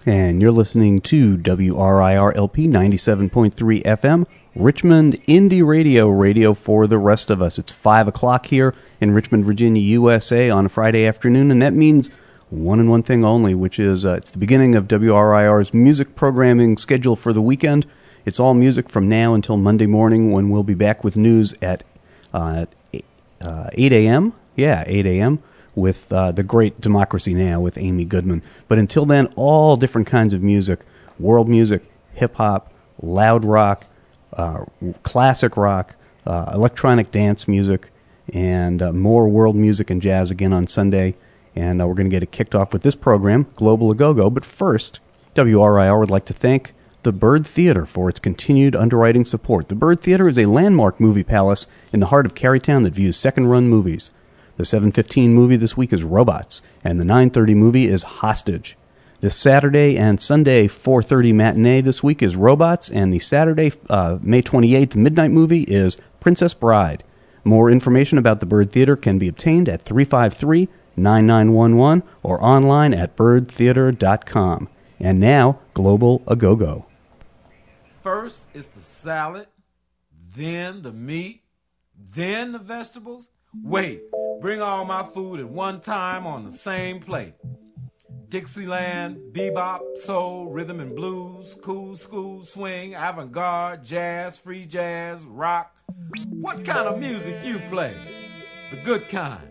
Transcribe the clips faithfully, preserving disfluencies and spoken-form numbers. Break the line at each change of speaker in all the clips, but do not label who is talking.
And you're listening to W R I R L P ninety-seven point three F M, Richmond Indie Radio, radio for the rest of us. It's five o'clock here in Richmond, Virginia, U S A on a Friday afternoon, and that means one and one thing only, which is uh, it's the beginning of W R I R's music programming schedule for the weekend. It's all music from now until Monday morning, when we'll be back with news at uh, uh, eight a.m. Yeah, eight a.m. with uh, the great Democracy Now! With Amy Goodman. But until then, all different kinds of music, world music, hip-hop, loud rock, uh, classic rock, uh, electronic dance music, and uh, more world music and jazz again on Sunday. And uh, we're going to get it kicked off with this program, Global A-Go-Go. But first, W R I R would like to thank the Byrd Theater for its continued underwriting support. The Byrd Theater is a landmark movie palace in the heart of Carytown that views second-run movies. The seven fifteen movie this week is Robots, and the nine thirty movie is Hostage. This Saturday and Sunday four thirty matinee this week is Robots, and the Saturday, uh, May twenty-eighth midnight movie is Princess Bride. More information about the Byrd Theater can be obtained at three five three, nine nine one one or online at byrd theater dot com. And now, Global A-Go-Go.
First is the salad, then the meat, then the vegetables. Wait, bring all my food at one time on the same plate. Dixieland, bebop, soul, rhythm and blues, cool school, swing, avant-garde, jazz, free jazz, rock. What kind of music you play? The good kind.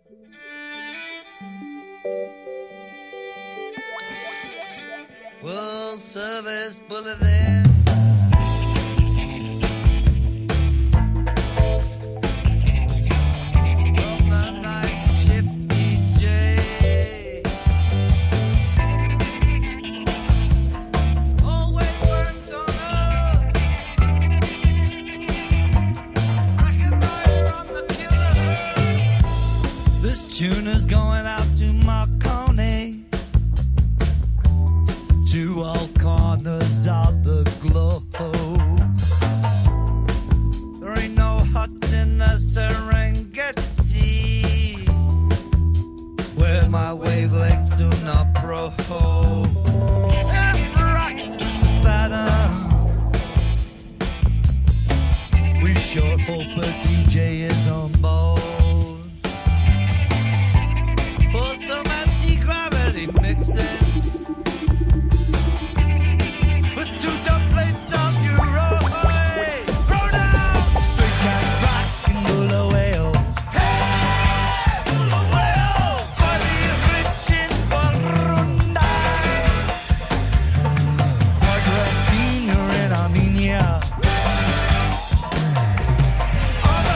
World Service Bulletin. Tuner's going out to Marconi, to all corners of the globe. There ain't no hut in the Serengeti where my wavelengths do not probe. Right to Saturn, we sure hope a D J is on board for some anti-gravity mixing. Put two dumb plates on your road. Throw down straight cat rock and Bulawayo. Hey, Bulawayo, body affliction for Rundai. Margaret Diener in Armenia. All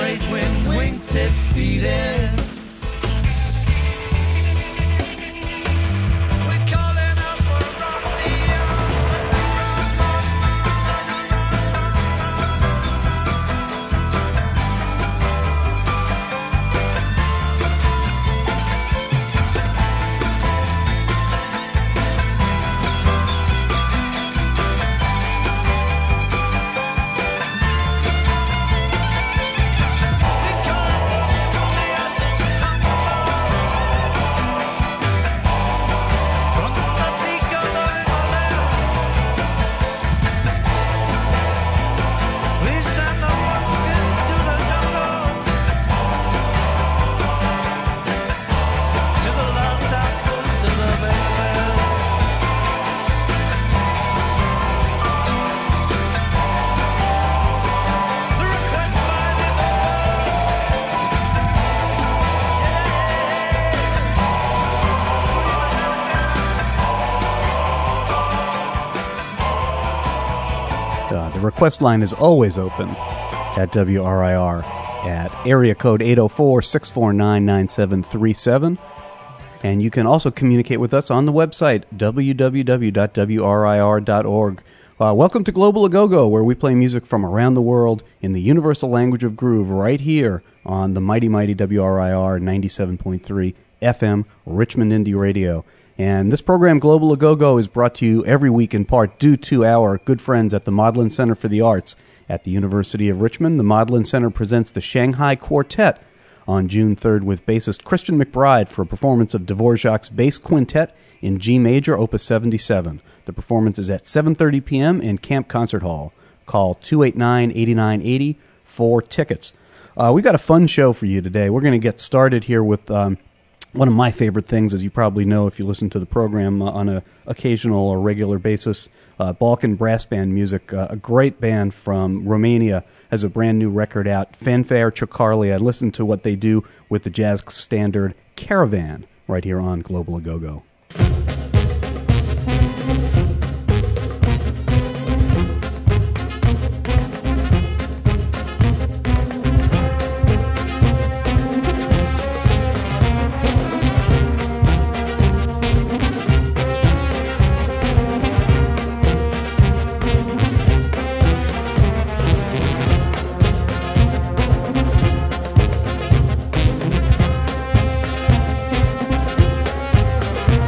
trade wind, wingtips beating. We're calling out for Romney.
Uh, the request line is always open at W R I R at area code eight oh four, six four nine, nine seven three seven. And you can also communicate with us on the website, w w w dot w r i r dot org. Uh, welcome to Global A Go-Go, where we play music from around the world in the universal language of groove right here on the mighty, mighty W R I R ninety-seven point three F M Richmond Indie Radio. And this program, Global A Go-Go, is brought to you every week in part due to our good friends at the Maudlin Center for the Arts at the University of Richmond. The Maudlin Center presents the Shanghai Quartet on June third with bassist Christian McBride for a performance of Dvorak's Bass Quintet in G Major, Opus seventy-seven. The performance is at seven thirty p.m. in Camp Concert Hall. Call two eight nine, eight nine eight zero for tickets. Uh, we got a fun show for you today. We're going to get started here with Um, one of my favorite things, as you probably know if you listen to the program uh, on an occasional or regular basis, uh, Balkan Brass Band music. Uh, a great band from Romania has a brand new record out, Fanfare Chocarli. I listened to what they do with the jazz standard Caravan right here on Global A Go-Go.
We'll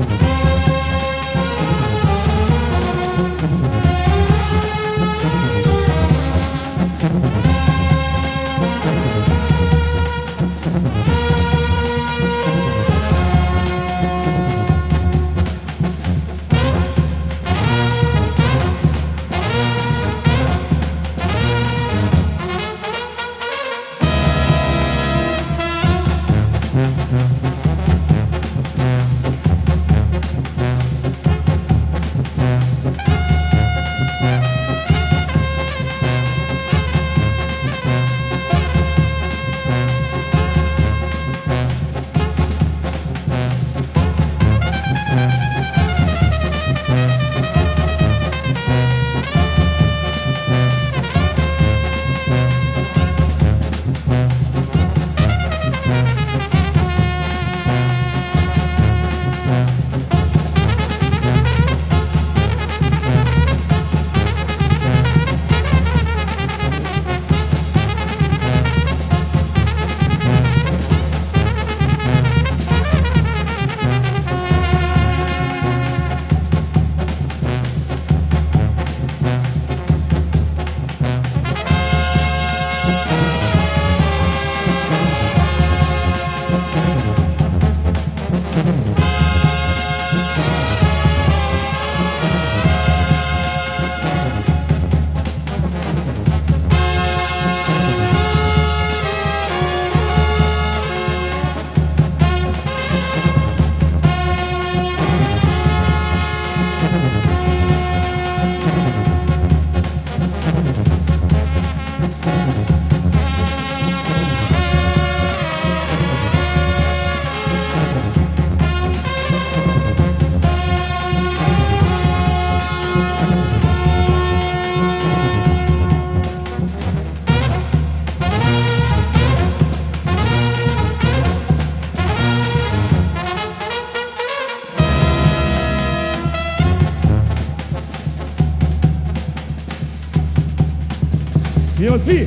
Bien aussi.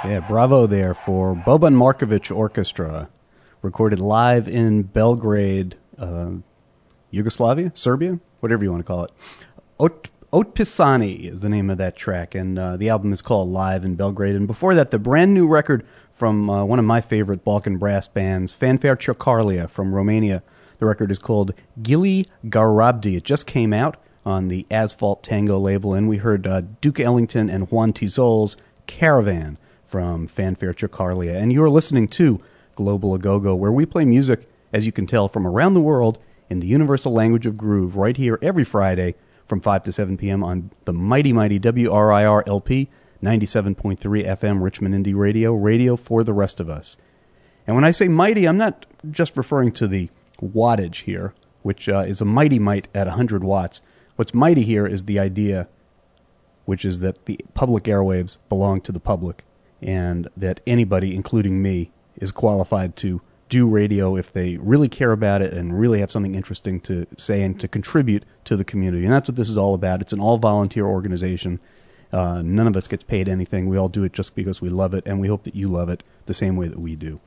Yeah, bravo there for Boban Markovic Orchestra, recorded live in Belgrade, uh, Yugoslavia, Serbia, whatever you want to call it. Ot- Otpisani is the name of that track, and uh, the album is called Live in Belgrade. And before that, the brand new record from uh, one of my favorite Balkan brass bands, Fanfare Ciocărlia from Romania. The record is called Gili Garabdi. It just came out on the Asphalt Tango label, and we heard uh, Duke Ellington and Juan Tizol's Caravan from Fanfare Ciocărlia. And you're listening to Global A-Go-Go, where we play music, as you can tell, from around the world in the universal language of groove, right here every Friday from five to seven p.m. on the mighty, mighty W R I R L P, ninety-seven point three F M, Richmond Indie Radio, radio for the rest of us. And when I say mighty, I'm not just referring to the wattage here, which uh, is a mighty mite at one hundred watts. What's mighty here is the idea, which is that the public airwaves belong to the public, and that anybody, including me, is qualified to do radio if they really care about it and really have something interesting to say and to contribute to the community. And that's what this is all about. It's an all-volunteer organization. Uh, none of us gets paid anything. We all do it just because we love it, and we hope that you love it the same way that we do.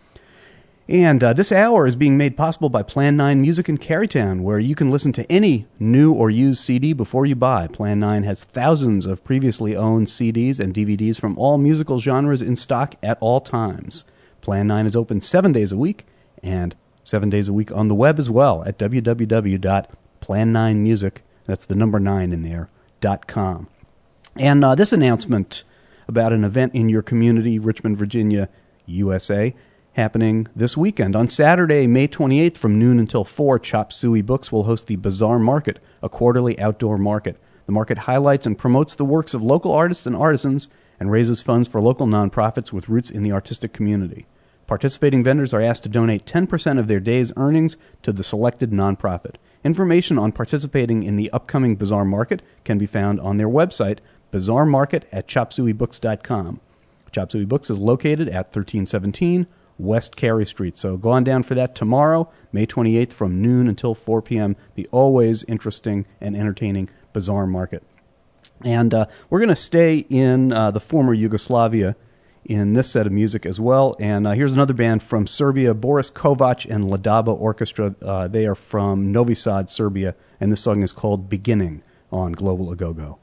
And uh, this hour is being made possible by Plan nine Music in Carytown, where you can listen to any new or used C D before you buy. Plan nine has thousands of previously owned C Ds and D V Ds from all musical genres in stock at all times. Plan nine is open seven days a week, and seven days a week on the web as well at w w w dot plan nine music, that's the number nine in there, dot com. And uh, this announcement about an event in your community, Richmond, Virginia, U S A, happening this weekend. On Saturday, May twenty-eighth, from noon until four, Chop Suey Books will host the Bazaar Market, a quarterly outdoor market. The market highlights and promotes the works of local artists and artisans and raises funds for local nonprofits with roots in the artistic community. Participating vendors are asked to donate ten percent of their day's earnings to the selected nonprofit. Information on participating in the upcoming Bazaar Market can be found on their website, bazaar market at chop suey books dot com. Chop Suey Books is located at thirteen seventeen West Carey Street. So go on down for that tomorrow, May twenty-eighth, from noon until four p.m., the always interesting and entertaining Bazaar Market. And uh, we're going to stay in uh, the former Yugoslavia in this set of music as well. And uh, here's another band from Serbia, Boris Kovac and Ladaba Orchestra. Uh, they are from Novi Sad, Serbia, and this song is called Beginning on Global A-Go-Go.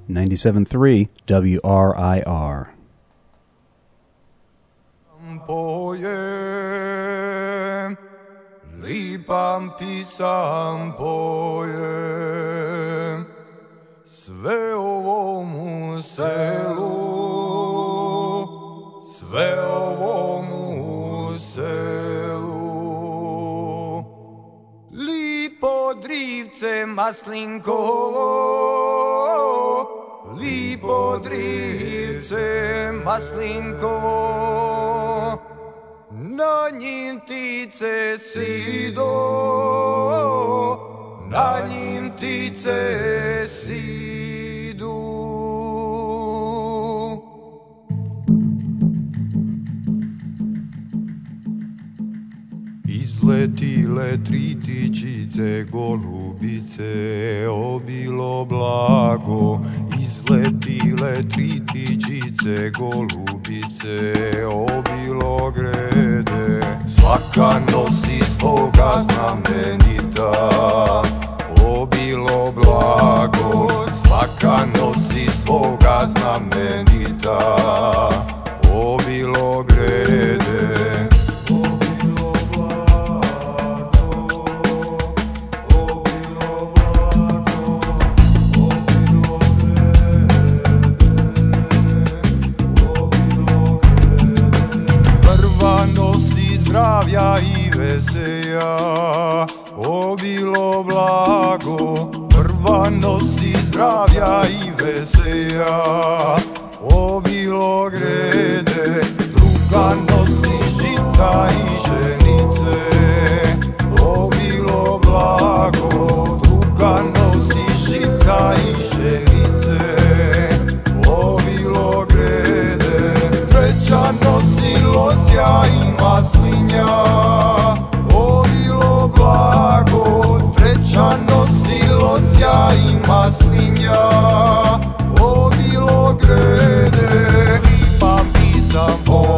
ninety-seven point three W R I R.
Pojem, lipam pisam pojem, sve ovomu selu, sve ovomu selu. Lipo drivce maslinkovo, lipo drivce maslinkovo, na njim ptice sido, na njim ptice sidu. Izletile tri ptičice golubice, obilo blago. Izletile tri ptičice golubice, obilo grede. Svaka nosi svoga znamenita, obilo blago. Svaka nosi svoga znamenita, obilo grede. Zdravja i veselja, obilo blago. Prva nosi zdravja i veselja, obilo grede. Druga nosi žita i ženice, obilo blago. Druga nosi žita i ženice, obilo grede. Treća nosi lozja i maslinja, obilo blago. Treća nosi lozja i maslinja, obilo grede. Lipam pisam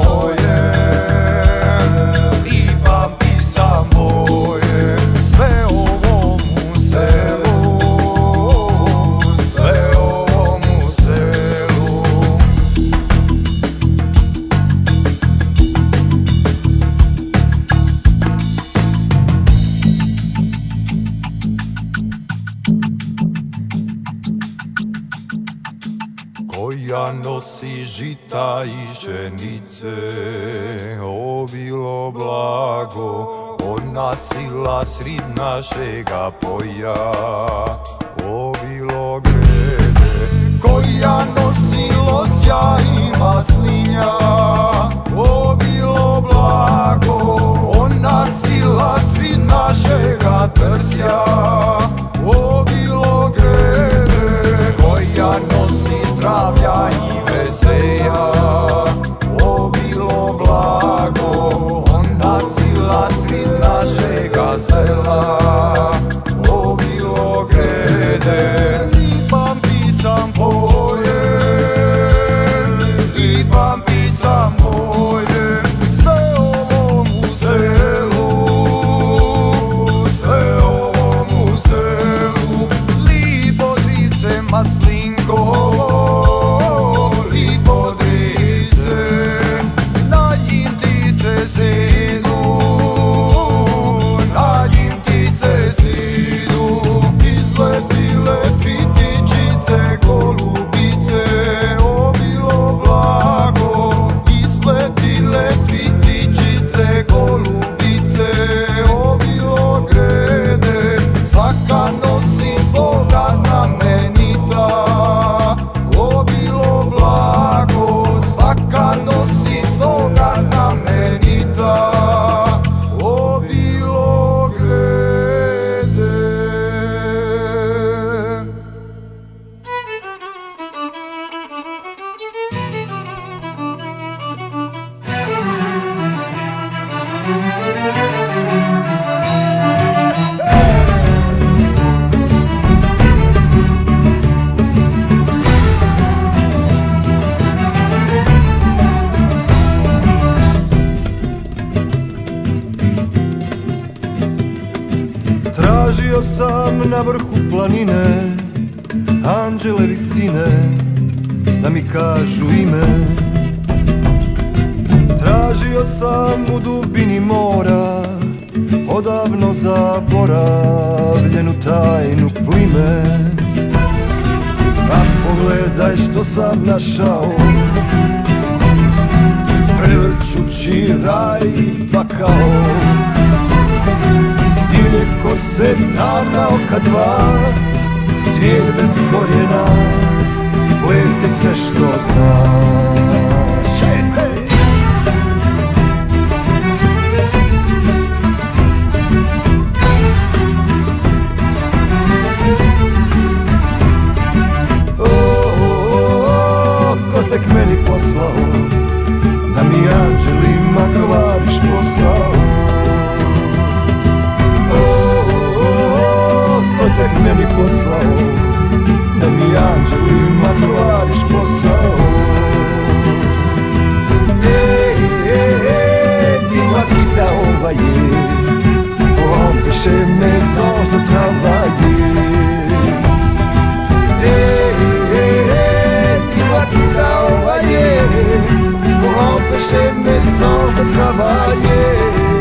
pojem, lipam pisam pojem, sve ovomu selu, sve ovomu selu. Koja nosi žita i ženice, obilo blago. Ona sila srid našega poja, obilo grede. Koja nosi lozja i maslinja, obilo blago. Ona sila srid našega trsja, obilo grede. Koja nosi zdravja i veselja, obilo blago. Ona sila srid našega sela, obilo grede. Lipam pisam pojem, lipam pisam pojem, sve ovomu selu, sve ovomu selu. Lipo drice maslinkovo, lipo drice, na njim ptice sidu, na njim ptice sidu. Izletile tri ptičice golubice, obilo blago. Izletile tri ptičice golubice, obilo grede. Svaka nosi svoga znamenita, obilo blago. Svaka nosi svoga znamenita, obilo grede.
Tražio sam na vrhu planine
Anđele visine da mi kažu ime. Tražio sam u dubini mora odavno zaboravljenu tajnu plime. A pogledaj što sam našao, prevrćući raj i pakao. Divlje kose, tamna oka dva, cvijet bez korijena, ples je sve što znaš. Hey, hey. Tek meni poslao da mi anđelima kvariš posao. O, o, o, ko tek meni poslao da mi anđelima kvariš posao. Ej, ej, ej, dis-moi qui t'a envoyé pour empêcher mes anges de travailler. Ey, ey, ey, dis-moi qui t'a envoyé pour empêcher mes anges de travailler.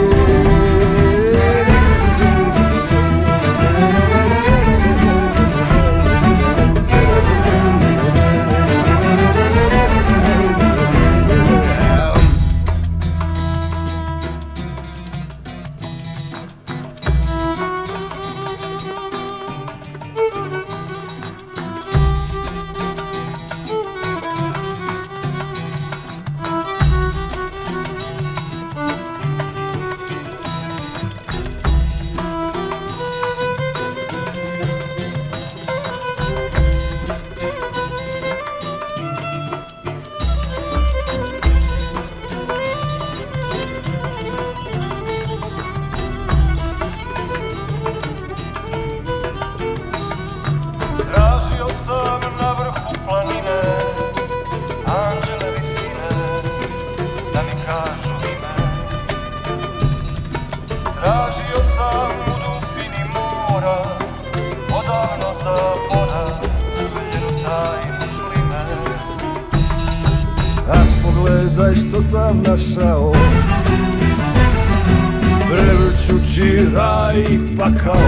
Što sam našao, prevrćući raj i pakao.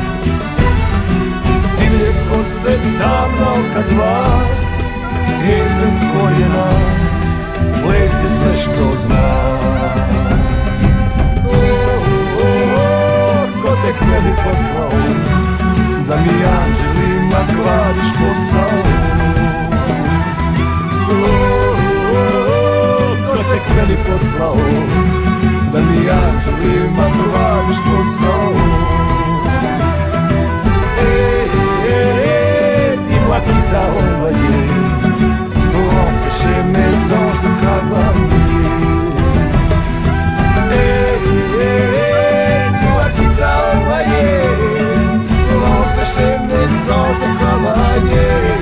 Divlje kose, tamna oka dva, cvijet bez korijena, ples je sve što znam. O, o, o, ko tek meni poslao da mi anđelima kvariš posao. O, tek meni poslao da mi anđelima kvariš posao. Ej, ej, ej, dis-moi qui t'a envoyé pour empêcher mes anges de travailler. Ey, ey, ey, dis-moi qui t'a envoyé pour empêcher mes anges de travailler.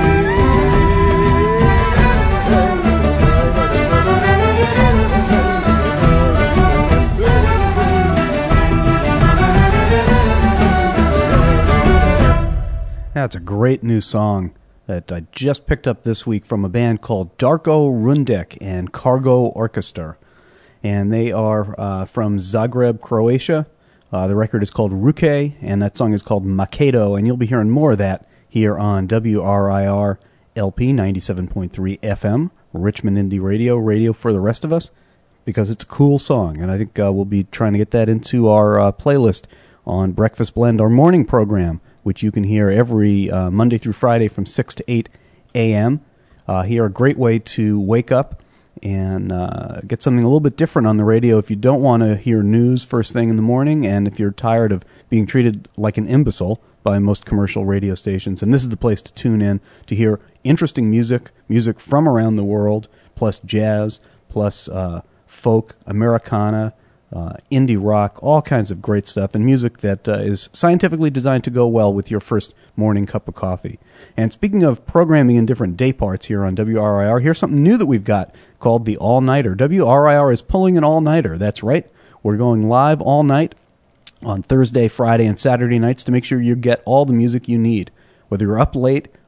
That's a great new song that I just picked up this week from a band called Darko Rundek and Cargo Orchestra. And they are uh, from Zagreb, Croatia. Uh, the record is called Ruke, and that song is called Makedo. And you'll be hearing more of that here on W R I R L P ninety-seven point three F M, Richmond Indie Radio, radio for the rest of us, because it's a cool song. And I think uh, we'll be trying to get that into our uh, playlist on Breakfast Blend, our morning program, which you can hear every uh, Monday through Friday from six to eight a.m. Uh, here, a great way to wake up and uh, get something a little bit different on the radio if you don't want to hear news first thing in the morning, and if you're tired of being treated like an imbecile by most commercial radio stations. And this is the place to tune in to hear interesting music, music from around the world, plus jazz, plus uh, folk, Americana, Uh, indie rock, all kinds of great stuff, and music that uh, is scientifically designed to go well with your first morning cup of coffee. And speaking of programming in different day parts here on W R I R, here's something new that we've got called the All-Nighter. W R I R is pulling an all-nighter. That's right. We're going live all night on Thursday, Friday, and Saturday nights to make sure you get all the music you need. Whether you're up late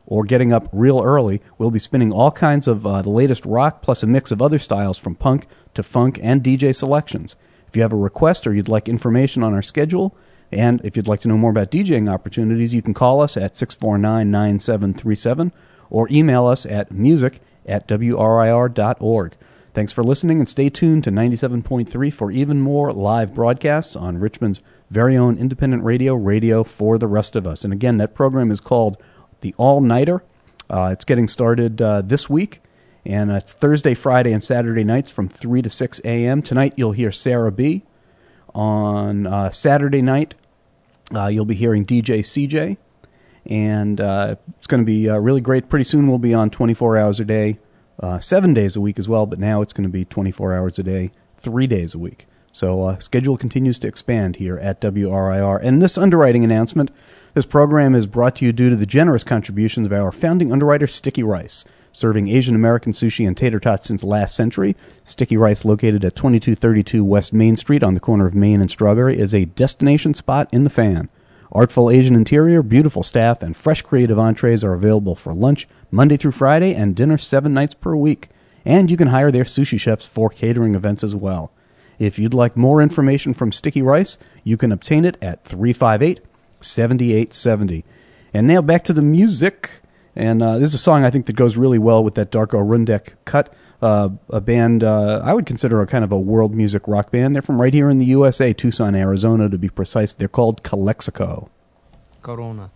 or getting up real early, we'll be spinning all kinds of uh, the latest rock plus a mix of other styles from punk to funk and D J selections. If you have a request or you'd like information on our schedule, and if you'd like to know more about DJing opportunities, you can call us at six four nine, nine seven three seven or email us at music at w r i r dot org. Thanks for listening, and stay tuned to ninety-seven point three for even more live broadcasts on Richmond's very own independent radio, Radio for the Rest of Us. And again, that program is called The All-Nighter. Uh, it's getting started uh, this week, and it's Thursday, Friday, and Saturday nights from three to six a.m. Tonight you'll hear Sarah B. On uh, Saturday night, uh, you'll be hearing D J C J, and uh, it's going to be uh, really great. Pretty soon we'll be on twenty-four hours a day, uh, seven days a week as well, but now it's going to be twenty-four hours a day, three days a week. So uh, schedule continues to expand here at W R I R. And this underwriting announcement, this program is brought to you due to the generous contributions of our founding underwriter, Sticky Rice. Serving Asian American sushi and tater tots since last century, Sticky Rice, located at twenty-two thirty-two West Main Street on the corner of Main and Strawberry, is a destination spot in the fan. Artful Asian interior, beautiful staff, and fresh creative entrees are available for lunch Monday through Friday and dinner seven nights per week. And you can hire their sushi chefs for catering events as well. If you'd like more information from Sticky Rice, you can obtain it at three five eight, seven eight seven zero. And now back to the music. And uh, this is a song I think that goes really well with that Darko Rundeck cut. Uh, a band uh, I would consider a kind of a world music rock band. They're from right here in the U S A, Tucson, Arizona, to be precise. They're called Calexico.
Corona.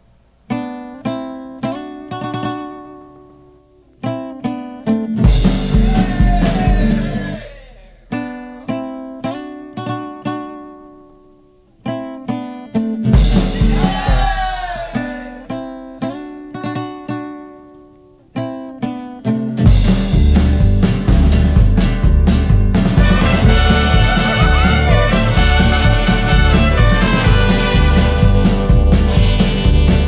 Thank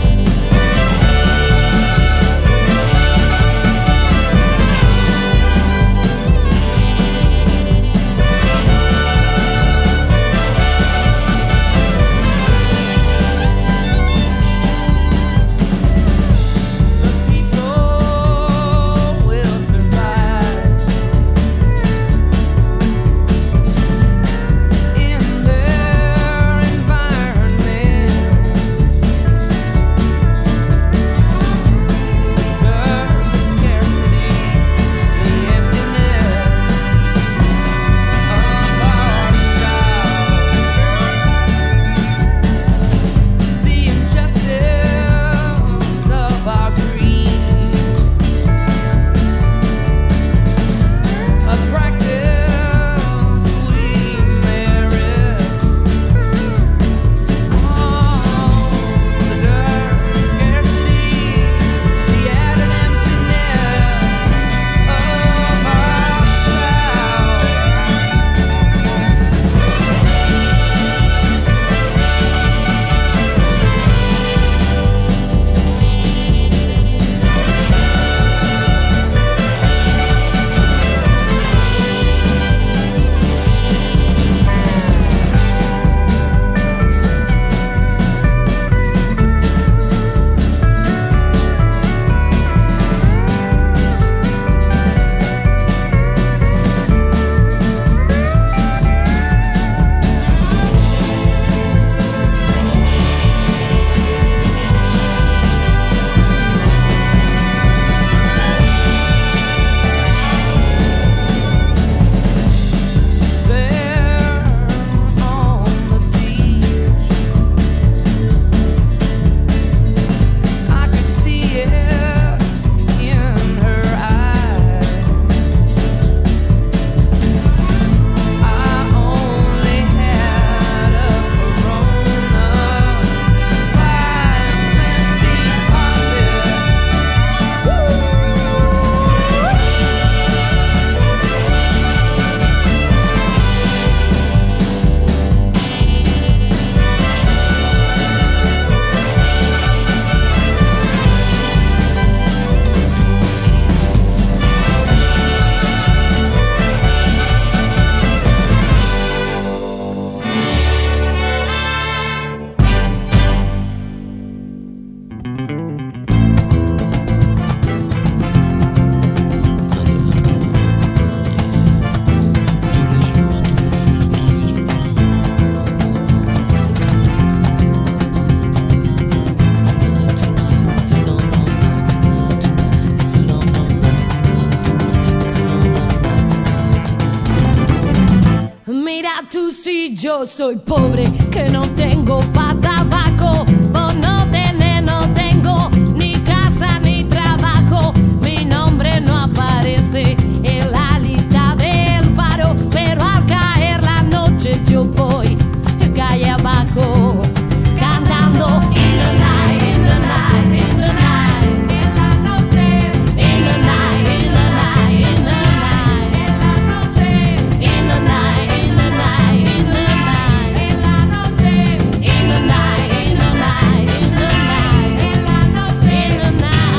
Si yo soy pobre, que no tengo pa' tabaco, por no tener, no tengo ni casa ni trabajo. Mi nombre no aparece en la lista del paro, pero al caer la noche yo voy calle abajo cantando in the night, in the night, in the night, en la noche, in the night, in the night, in the night, en la noche, in the night, in the night, in the night, en la noche, in the night, in the night, in the night, en la noche, in the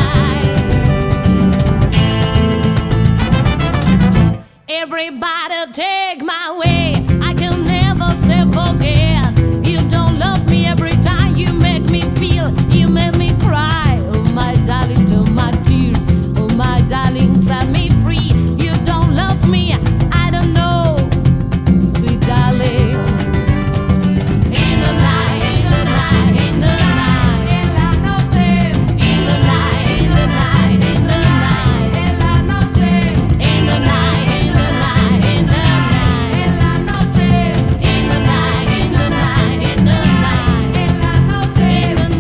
night. Everybody take my way, I can never say forget. You don't love me every time you make me feel, you make me cry. Oh my darling, to my tears, oh my darling, set me free. You don't love me, I don't know, sweet darling. In the night, in the night, in the night, en la noche, in the night, in the night, in the night, en la noche, in the night, in the night, in the night, en la noche, in the night, in the night, in the night, en la noche, in the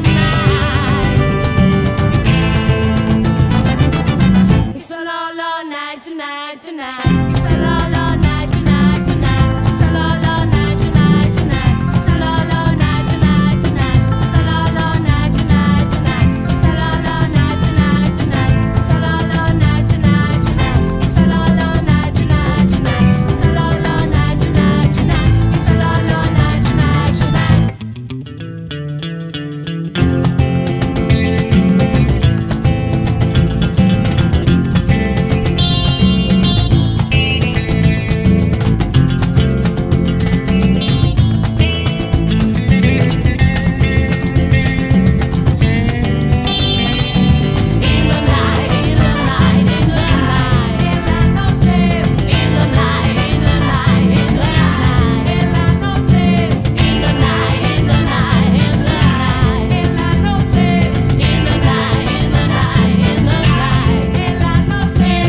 night. It's a long, long night tonight, tonight. It's a long, long night tonight, tonight. It's a long, long night tonight, tonight. It's a long, long night tonight, tonight. It's a long, long night tonight, tonight. It's a long, long night tonight, tonight. It's a long, long night tonight, tonight. It's a long, long night tonight, tonight. It's a long, long night tonight, tonight. It's a long, long night tonight, tonight. In the night, in the night, in the night, en la noche, in the night, in the night, in the night, en la noche, in the night, in the night, in the night, en la noche, in the night, in the night, in the night, en la noche, in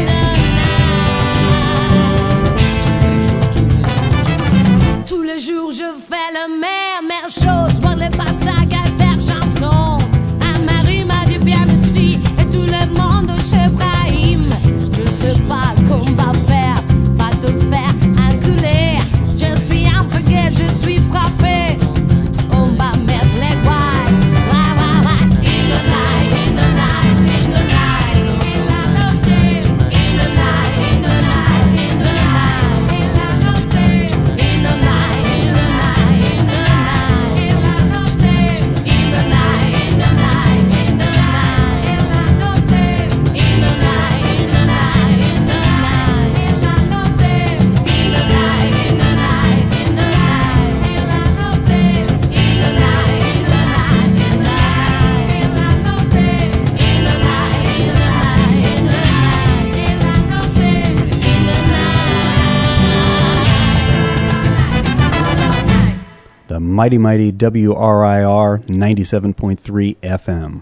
the night. Tous les jours je fais la même, même chose, boire les pastas, faire chanson. Anne-Marie m'a dit bien aussi, et tout le monde chez Brahim. Je sais pas qu'on va faire, pas te faire enculer. Je suis un peu gay, je suis frappé. On va mettre les ouailles, ouais, ouais, ouais. In the night, in the night, in the night, en la noche, in the night, in the night, in the night, en la noche, in the night, in the night, in the night, en la noche, in the night, in the night, in the night, en la noche, in the night, in the night, in the night, en la noche, in the night, in the night, in the night, en la noche, in the night, in the night, in the night, en la noche, in the night, in the night, in the night, en la noche, in the night.
The mighty, mighty W R I R ninety-seven point three F M.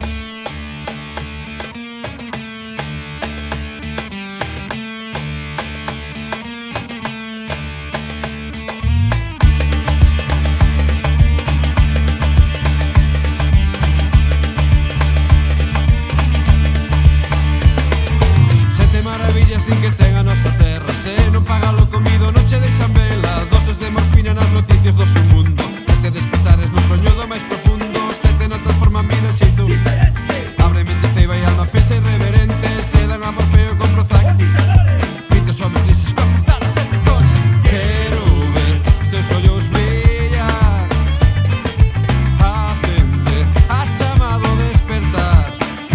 Sete maravillas din que ten a nosa terra. Se non paga lo comido, noche de Isabela. Doses de morfina nas noticias do seu mundo. Que te despertares no soño do máis profundo. Sete non transforman vida en xeito abre mente ceiba e alma, pensa irreverente. Se dan a Morfeo con Prozac. Vinte sobre crisis con talas sete cores. Quero ver os teus ollos brillar. Atender a chamado despertar.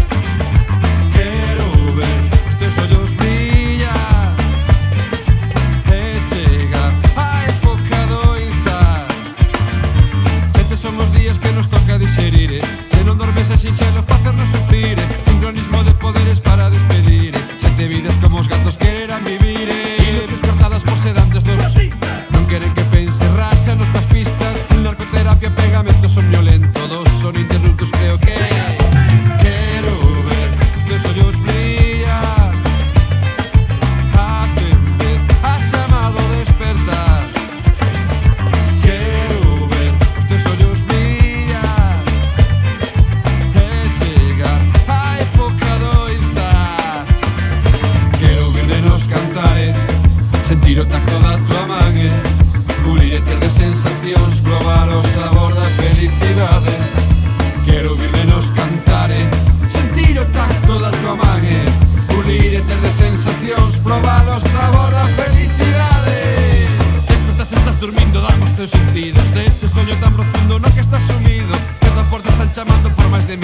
Quero ver os teus ollos brillar. E chegar a época do inzar. Sete son os días que nos toca digerir, eh. Se non dormes é sinxelo facernos sufrir, eh. Sincronismo de poderes para despedir, eh. Sete vidas como os gatos queran vivir, eh. Ilusións cortadas por sedantes dos non queren que pense, rachanos coas pistas. Narcoterapia, pegamento somnolento. Dos son interruptos, creo que quero ver os teus ollos brillar. Atender a chamado despertar. Que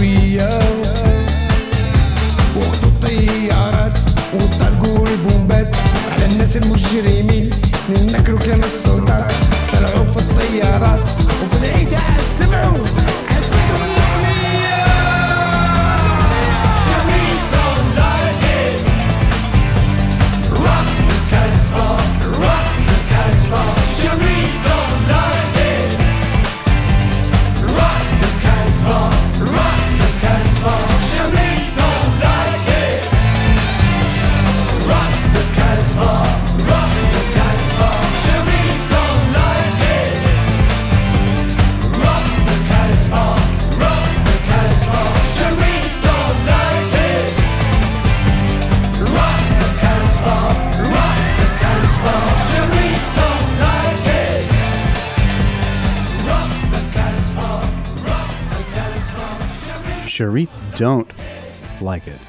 شوية وخدوا الطيارات وطلقوا البومبات على الناس المجرمين نكروا كلام السلطات طلعوا في الطيارات وفي العيد سمعوا عزتوا الأغنية
Sharif don't like it. Rock the Casbah, rock the Casbah. Sharif don't like it. Rock the Casbah, rock the Casbah. Sharif don't like it. Rock the Casbah, rock the Casbah. Sharif don't like it. Rock the Casbah, rock the Casbah. Sharif don't like it. Rock the Casbah, rock the Casbah. Sharif don't like it. Rock the Casbah, rock the Casbah. Sharif.
Sharif don't like it.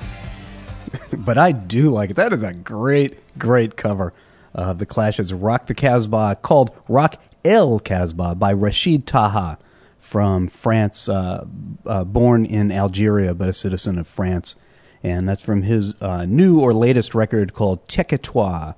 But I do like it. That is a great, great cover of The Clash's Rock the Casbah, called Rock El Casbah by Rachid Taha from France, uh, uh, born in Algeria but a citizen of France. And that's from his uh, new or latest record called Teketoi.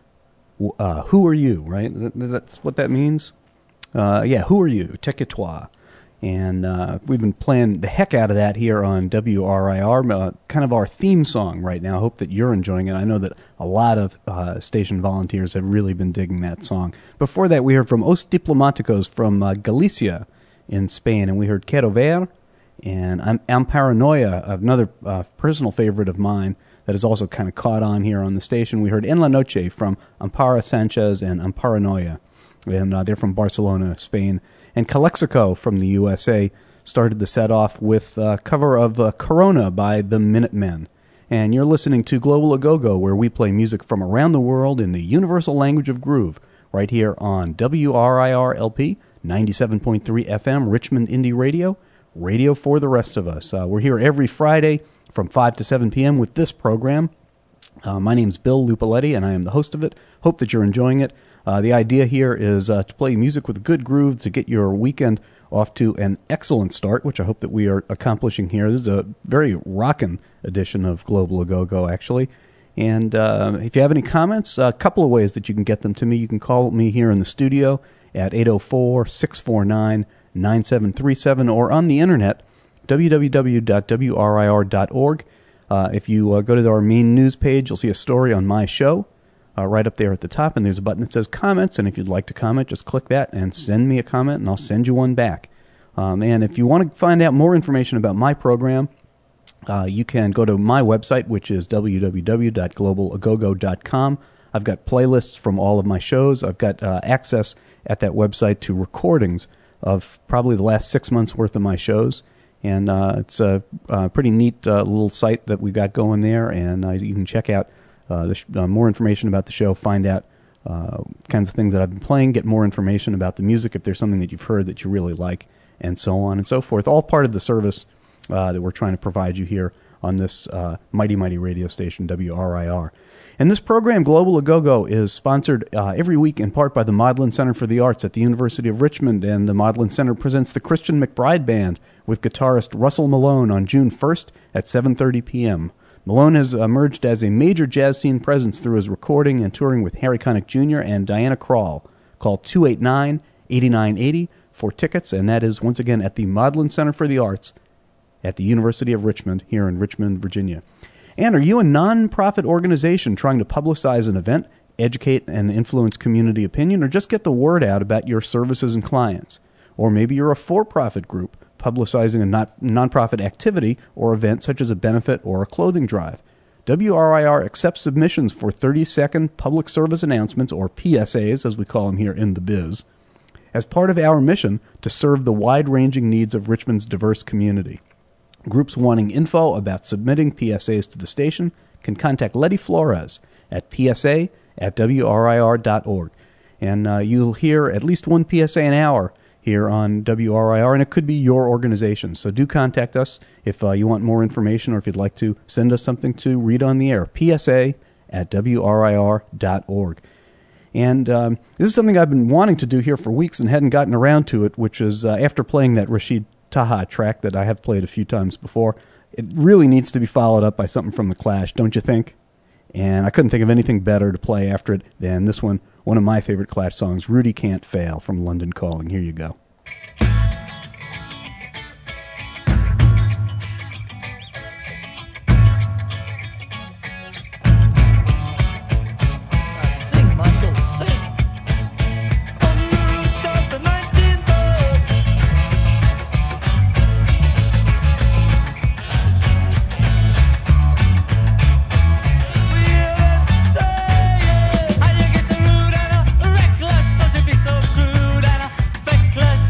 Uh, who are you, right? That- That's what that means? Uh, yeah, who are you? Teketoi. And uh, we've been playing the heck out of that here on W R I R, uh, kind of our theme song right now. I hope that you're enjoying it. I know that a lot of uh, station volunteers have really been digging that song. Before that, we heard from Os Diplomáticos from uh, Galicia in Spain, and we heard Quero Ver and Am, Am Paranoia, another uh, personal favorite of mine that has also kind of caught on here on the station. We heard En La Noche from Amparo Sanchez and Amparanoia, and uh, they're from Barcelona, Spain. And Calexico from the U S A started the set off with a cover of uh, Corona by the Minutemen. And you're listening to Global A Go-Go, where we play music from around the world in the universal language of groove, right here on W R I R L P, ninety-seven point three F M, Richmond Indie Radio, radio for the rest of us. Uh, we're here every Friday from five to seven p.m. with this program. Uh, my name's Bill Lupaletti, and I am the host of it. Hope that you're enjoying it. Uh, the idea here is uh, to play music with a good groove to get your weekend off to an excellent start, which I hope that we are accomplishing here. This is a very rockin' edition of Global A Go-Go, actually. And uh, if you have any comments, a couple of ways that you can get them to me. You can call me here in the studio at eight oh four, six four nine, nine seven three seven or on the internet, w w w dot w r i r dot org. Uh, if you uh, go to our main news page, you'll see a story on my show. Uh, right up there at the top, and there's a button that says comments, and if you'd like to comment, just click that and send me a comment, and I'll send you one back. Um, and if you want to find out more information about my program, uh, you can go to my website, which is w w w dot global a go go dot com. I've got playlists from all of my shows. I've got uh, access at that website to recordings of probably the last six months' worth of my shows. And uh, it's a, a pretty neat uh, little site that we've got going there, and uh, you can check out Uh, the sh- uh, more information about the show, find out uh, kinds of things that I've been playing, get more information about the music if there's something that you've heard that you really like, and so on and so forth. All part of the service uh, that we're trying to provide you here on this uh, mighty, mighty radio station, W R I R. And this program, Global A Go-Go, is sponsored uh, every week in part by the Maudlin Center for the Arts at the University of Richmond, and the Maudlin Center presents the Christian McBride Band with guitarist Russell Malone on June first at seven thirty p.m. Malone has emerged as a major jazz scene presence through his recording and touring with Harry Connick Junior and Diana Krall. Call two eight nine, eight nine eight zero for tickets, and that is once again at the Maudlin Center for the Arts at the University of Richmond here in Richmond, Virginia. And are you a non-profit organization trying to publicize an event, educate and influence community opinion, or just get the word out about your services and clients? Or maybe you're a for-profit group publicizing a not, non-profit activity or event such as a benefit or a clothing drive. W R I R accepts submissions for thirty-second public service announcements, or P S As, as we call them here in the biz, as part of our mission to serve the wide-ranging needs of Richmond's diverse community. Groups wanting info about submitting P S As to the station can contact Letty Flores at p s a at w r i r dot org. And uh, you'll hear at least one P S A an hour here on W R I R, and it could be your organization. So do contact us if uh, you want more information, or if you'd like to send us something to read on the air. P S A at w r i r dot org. And um, this is something I've been wanting to do here for weeks and hadn't gotten around to it, which is uh, after playing that Rachid Taha, a track that I have played a few times before. It really needs to be followed up by something from The Clash, don't you think? And I couldn't think of anything better to play after it than this one, one of my favorite Clash songs, Rudy Can't Fail, from London Calling. Here you go.
Sing, Michael, sing. On the roof of the nineteen birds. We hear them say, how you get the rude and a reckless, don't you be so crude and a vexless.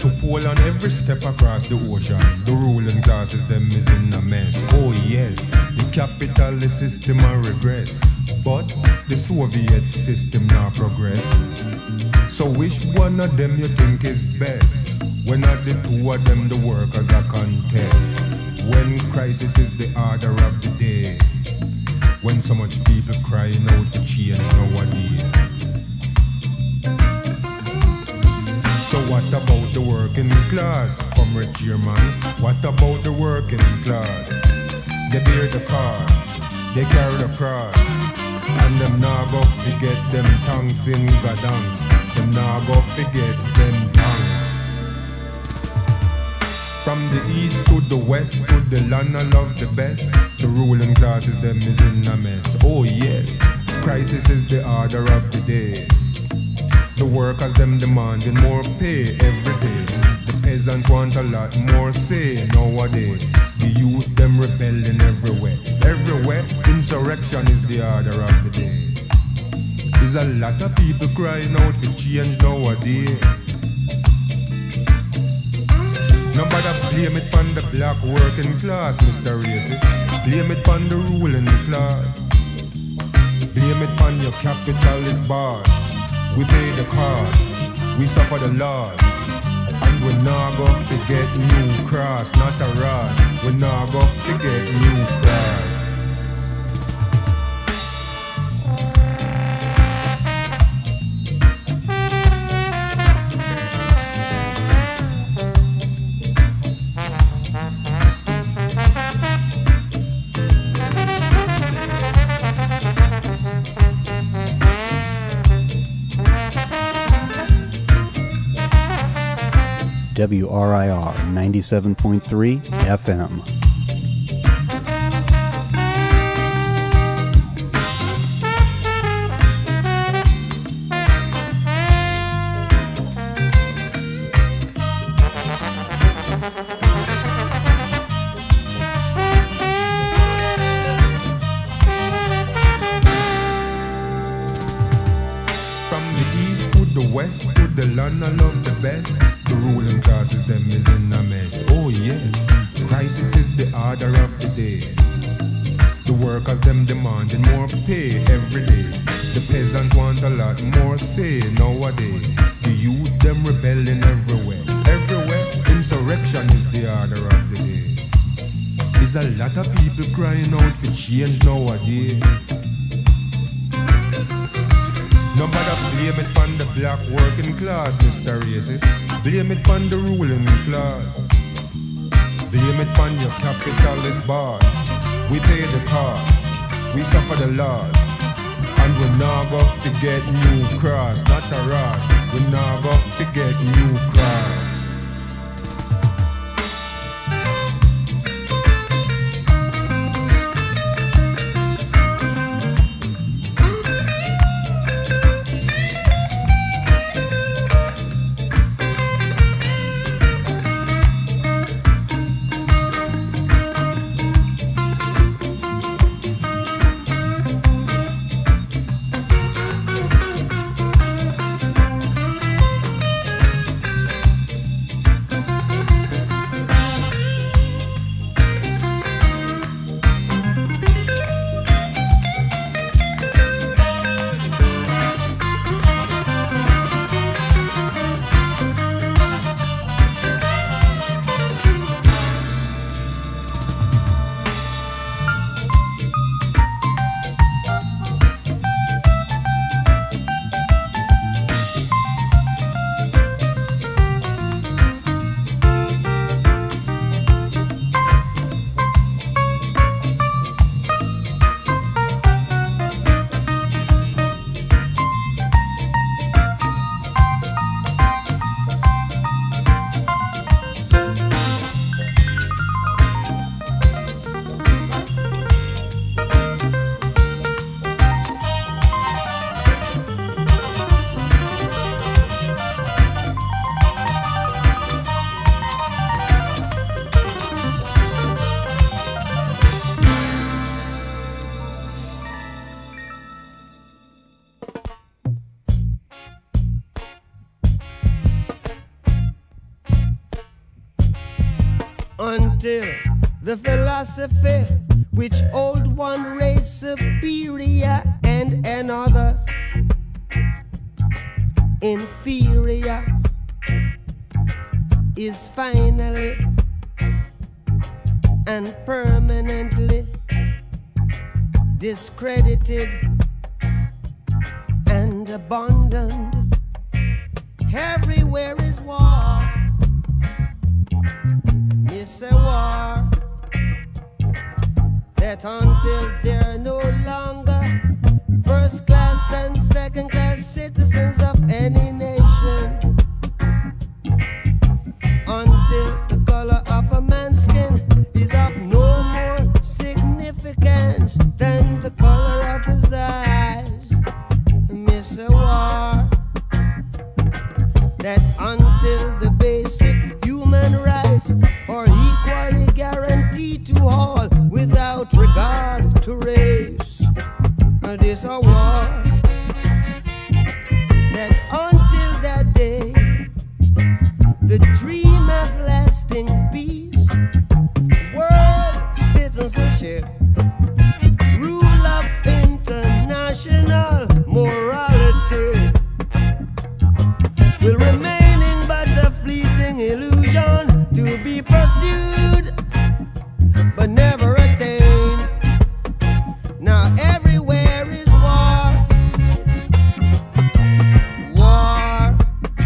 to Poland every step across the ocean. The ruling classes them is in a mess. Oh yes, the capitalist system a regress, but the Soviet system now progress. So which one of them you think is best? When are the two of them the workers a contest? When crisis is the order of the day, when so much people crying out for change nowadays. So what about the working class, comrade chairman? What about the working class? They bear the card, they carry the cross, and them now go forget them tongues in Gadangs. Them now go forget them tongues. From the east to the west, to the land I love the best. The ruling classes them is in a mess. Oh yes, crisis is the order of the day. The workers them demanding more pay every day. The peasants want a lot more say nowadays. The youth them rebelling everywhere. Everywhere, insurrection is the order of the day. There's a lot of people crying out for change nowadays. Nobody blame it on the black working class, Mister Racist. Blame it on the ruling class. Blame it on your capitalist boss. We pay the cost, we suffer the loss, and we not go to get new cross, not a Ross. We not go to get new cross.
W R I R ninety-seven point three F M.
From the east to the west, to the land I love the best. The ruling classes them is in a mess. Oh yes, crisis is the order of the day. The workers them demanding more pay every day. The peasants want a lot more say nowadays. The youth them rebelling everywhere. Everywhere, insurrection is the order of the day. There's a lot of people crying out for change nowadays. Nobody blame it on the black working class, Mister Racist. Blame it on the ruling class. Blame it on your capitalist boss. We pay the cost, we suffer the loss, and we now go to get new cross, not a Ross. We now go to get new cross.
until the philosophy which hold one race superior and another inferior is finally and permanently discredited and abandoned. Everywhere is war. It's a war that until they're no longer first class and second class citizens of any nation, until the color of a man's skin is of no more significance than the color of his eyes. Miss a war that until the basic human rights are equally guaranteed to all without regard to race. And this a war that until that day, the dream of lasting peace, world citizenship, rule of international morality will remaining but a fleeting illusion to be pursued but never attained. Now everywhere is war, war,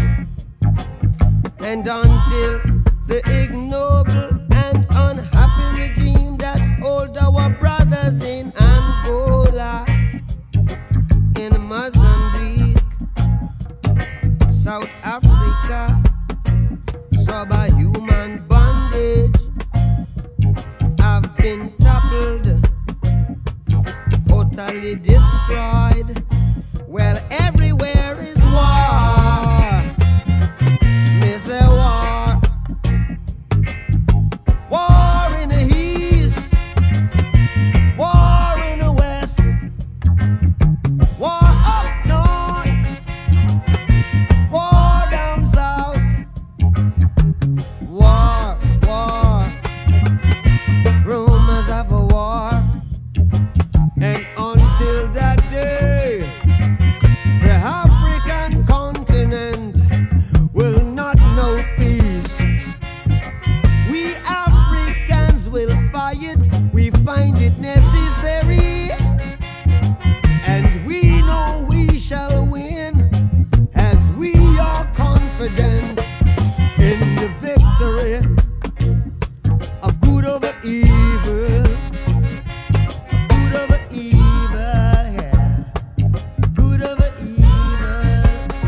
and until the ignoble and unhappy regime that hold our brothers in Angola, in Mozambique, South Africa, subhuman bondage have been toppled, totally destroyed. Well, everywhere is war. Miss a war. War in the east, war in the west, war up north, war down south, war, war, rumors of a war. And until that day, the African continent will not know peace. We Africans will fight, we find it necessary, and we know we shall win, as we are confident in the victory of good over evil. Good over evil, yeah. Good over evil.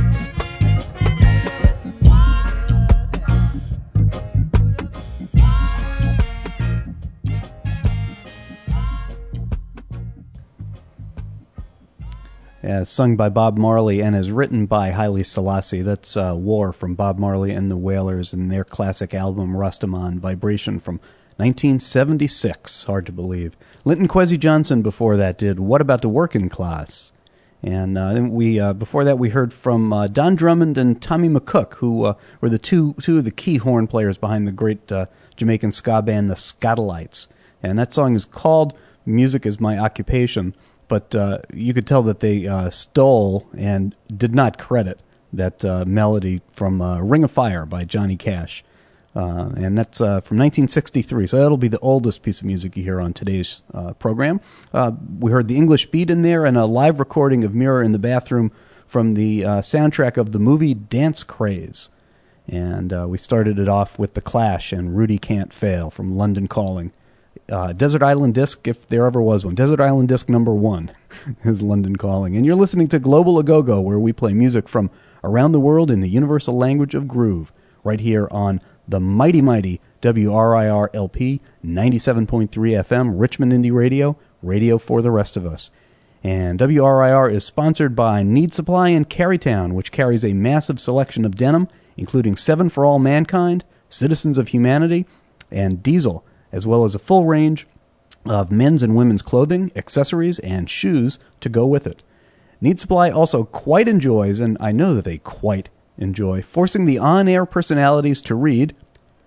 Yeah, sung by Bob Marley and is written by Haile Selassie. That's uh, War from Bob Marley and the Wailers and their classic album Rastaman, Vibration from nineteen seventy-six. Hard to believe. Linton Kwesi Johnson before that did What About the Working Class? And uh, then we uh, before that we heard from uh, Don Drummond and Tommy McCook, who uh, were the two two of the key horn players behind the great uh, Jamaican ska band, the Skatalites. And that song is called Music Is My Occupation, but uh, you could tell that they uh, stole and did not credit that uh, melody from uh, Ring of Fire by Johnny Cash. Uh, and that's uh, from nineteen sixty-three, so that'll be the oldest piece of music you hear on today's uh, program. Uh, we heard the English Beat in there and a live recording of Mirror in the Bathroom from the uh, soundtrack of the movie Dance Craze. And uh, we started it off with The Clash and Rudy Can't Fail from London Calling. Uh, Desert Island Disc, if there ever was one. Desert Island Disc number one is London Calling. And you're listening to Global A-Go-Go, where we play music from around the world in the universal language of groove, right here on the mighty, mighty W R I R L P ninety-seven point three F M, Richmond Indie Radio, radio for the rest of us. And W R I R is sponsored by Need Supply in Carytown, which carries a massive selection of denim, including Seven for All Mankind, Citizens of Humanity, and Diesel, as well as a full range of men's and women's clothing, accessories, and shoes to go with it. Need Supply also quite enjoys, and I know that they quite enjoy, forcing the on-air personalities to read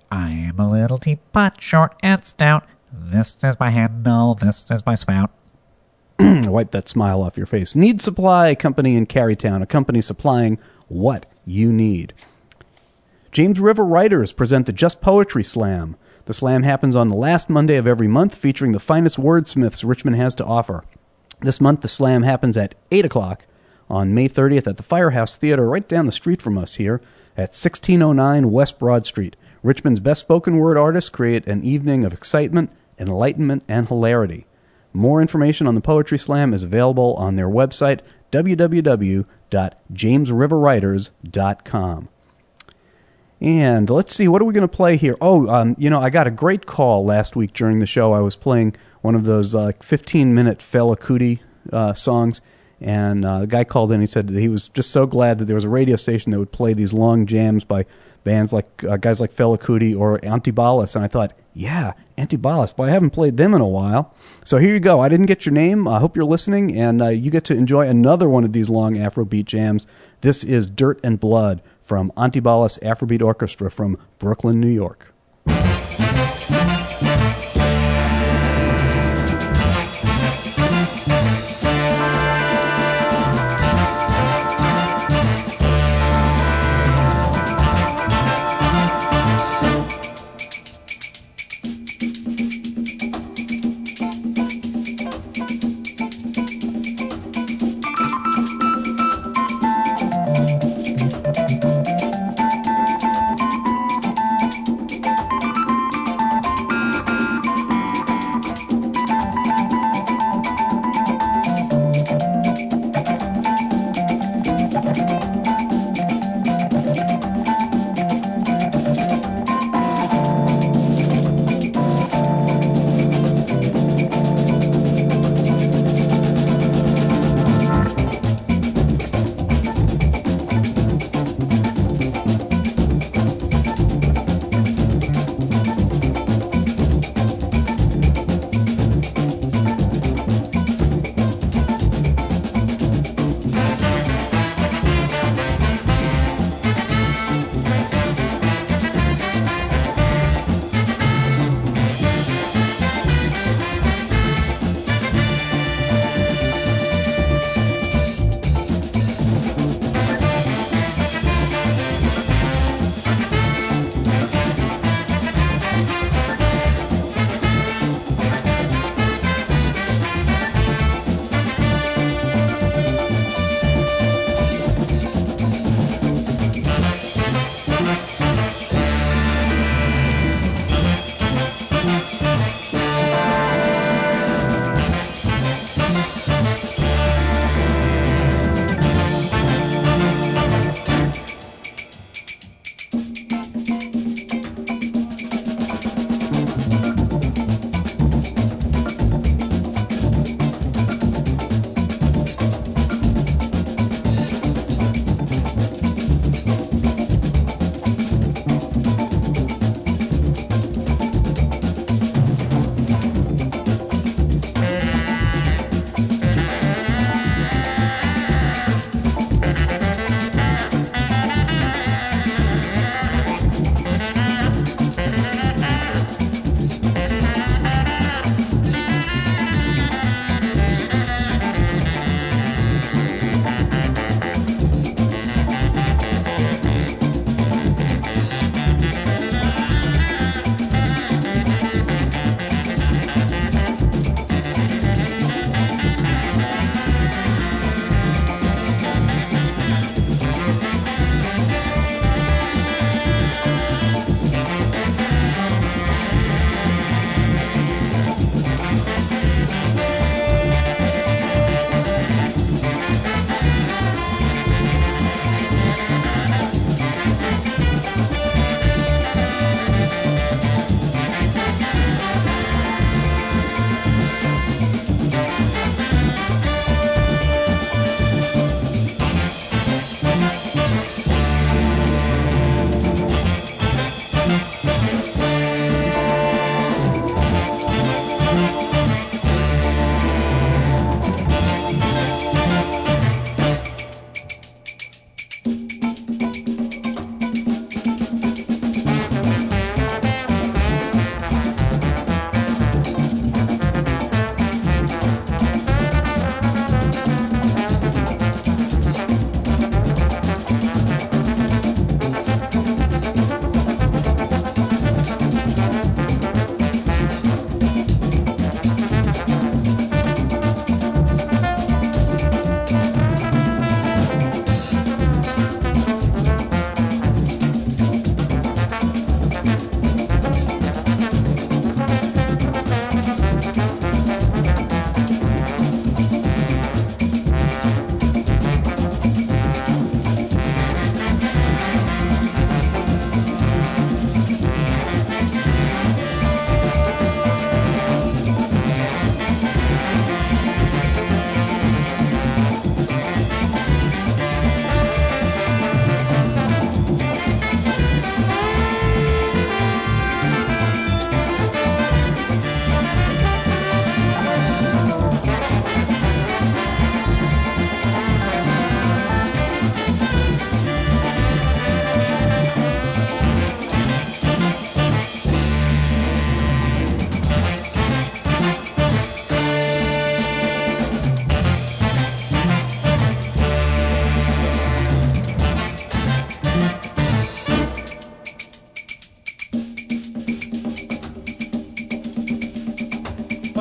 I am a little teapot, short and stout. This is my handle, this is my spout.
Wipe that smile off your face. Need Supply Company in Carytown, a company supplying what you need. James River Writers present the Just Poetry Slam. The slam happens on the last Monday of every month, featuring the finest wordsmiths Richmond has to offer. This month, the slam happens at eight o'clock on May thirtieth at the Firehouse Theater right down the street from us here at sixteen oh nine West Broad Street. Richmond's best spoken word artists create an evening of excitement, enlightenment, and hilarity. More information on the Poetry Slam is available on their website, w w w dot james river writers dot com. And let's see, what are we going to play here? Oh, um, you know, I got a great call last week during the show. I was playing one of those uh, fifteen-minute Fela Kuti uh, songs, and uh, the guy called in. He said that he was just so glad that there was a radio station that would play these long jams by bands like uh, guys like Fela Kuti or Antibalas. And I thought, yeah, Antibalas, boy, I haven't played them in a while. So here you go. I didn't get your name. I hope you're listening, and uh, you get to enjoy another one of these long Afrobeat jams. This is Dirt and Blood from Antibalas Afrobeat Orchestra from Brooklyn, New York.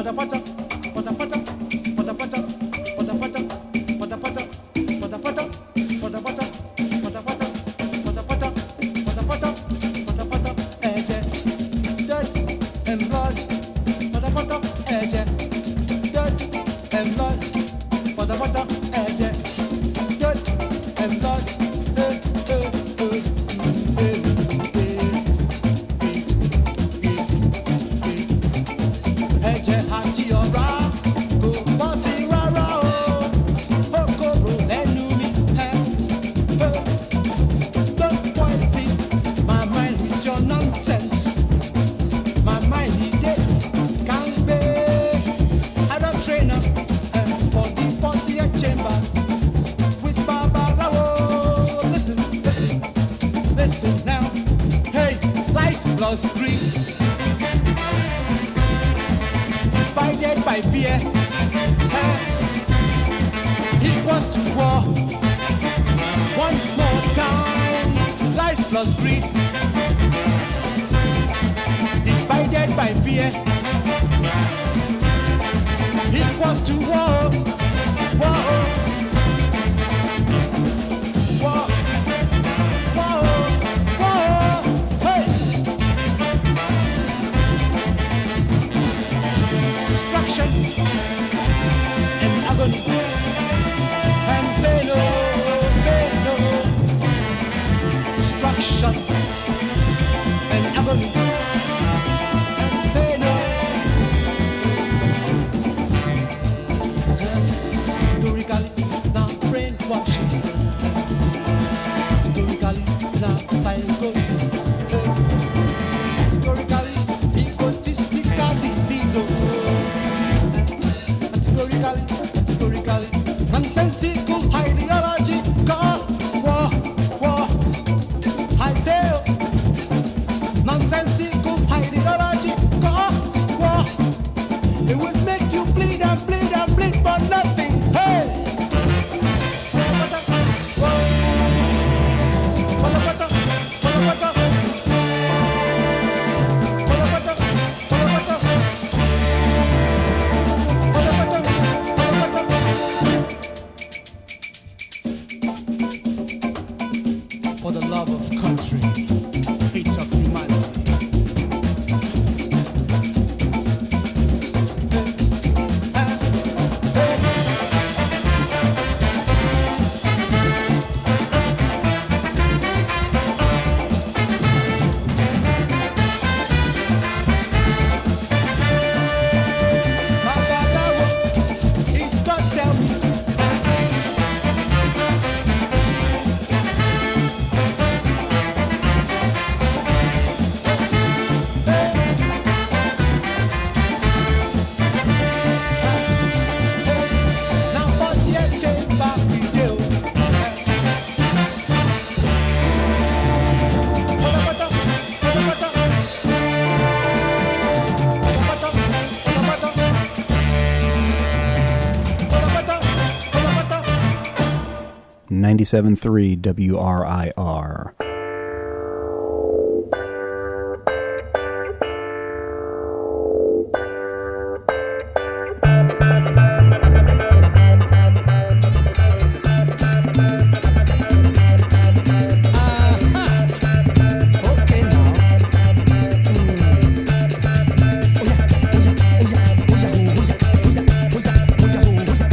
ninety-seven point three W R I R.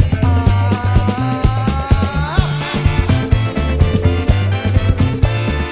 Ah.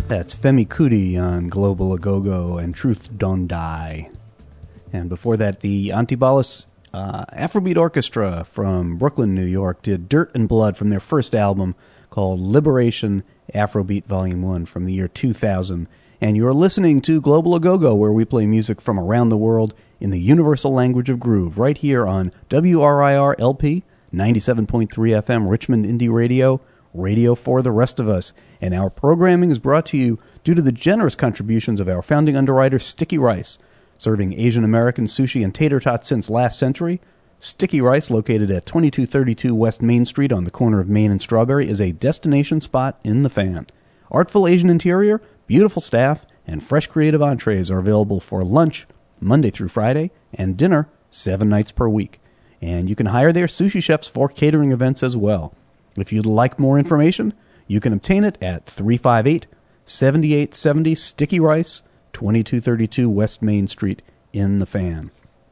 That's Femi Kuti on Global Agogo and Truth Don't Die. And before that, the Antibalas uh, Afrobeat Orchestra from Brooklyn, New York, did Dirt and Blood from their first album called Liberation Afrobeat Volume one from the year two thousand. And you're listening to Global Agogo, where we play music from around the world in the universal language of groove, right here on W R I R L P, ninety-seven point three F M, Richmond Indie Radio, radio for the rest of us. And our programming is brought to you due to the generous contributions of our founding underwriter, Sticky Rice, serving Asian American sushi and tater tots since last century. Sticky Rice, located at twenty-two thirty-two West Main Street on the corner of Main and Strawberry, is a destination spot in the fan. Artful Asian interior, beautiful staff, and fresh creative entrees are available for lunch Monday through Friday and dinner seven nights per week. And you can hire their sushi chefs for catering events as well. If you'd like more information, you can obtain it at three five eight, seven eight seven zero Sticky Rice, twenty-two thirty-two West Main Street in the fan.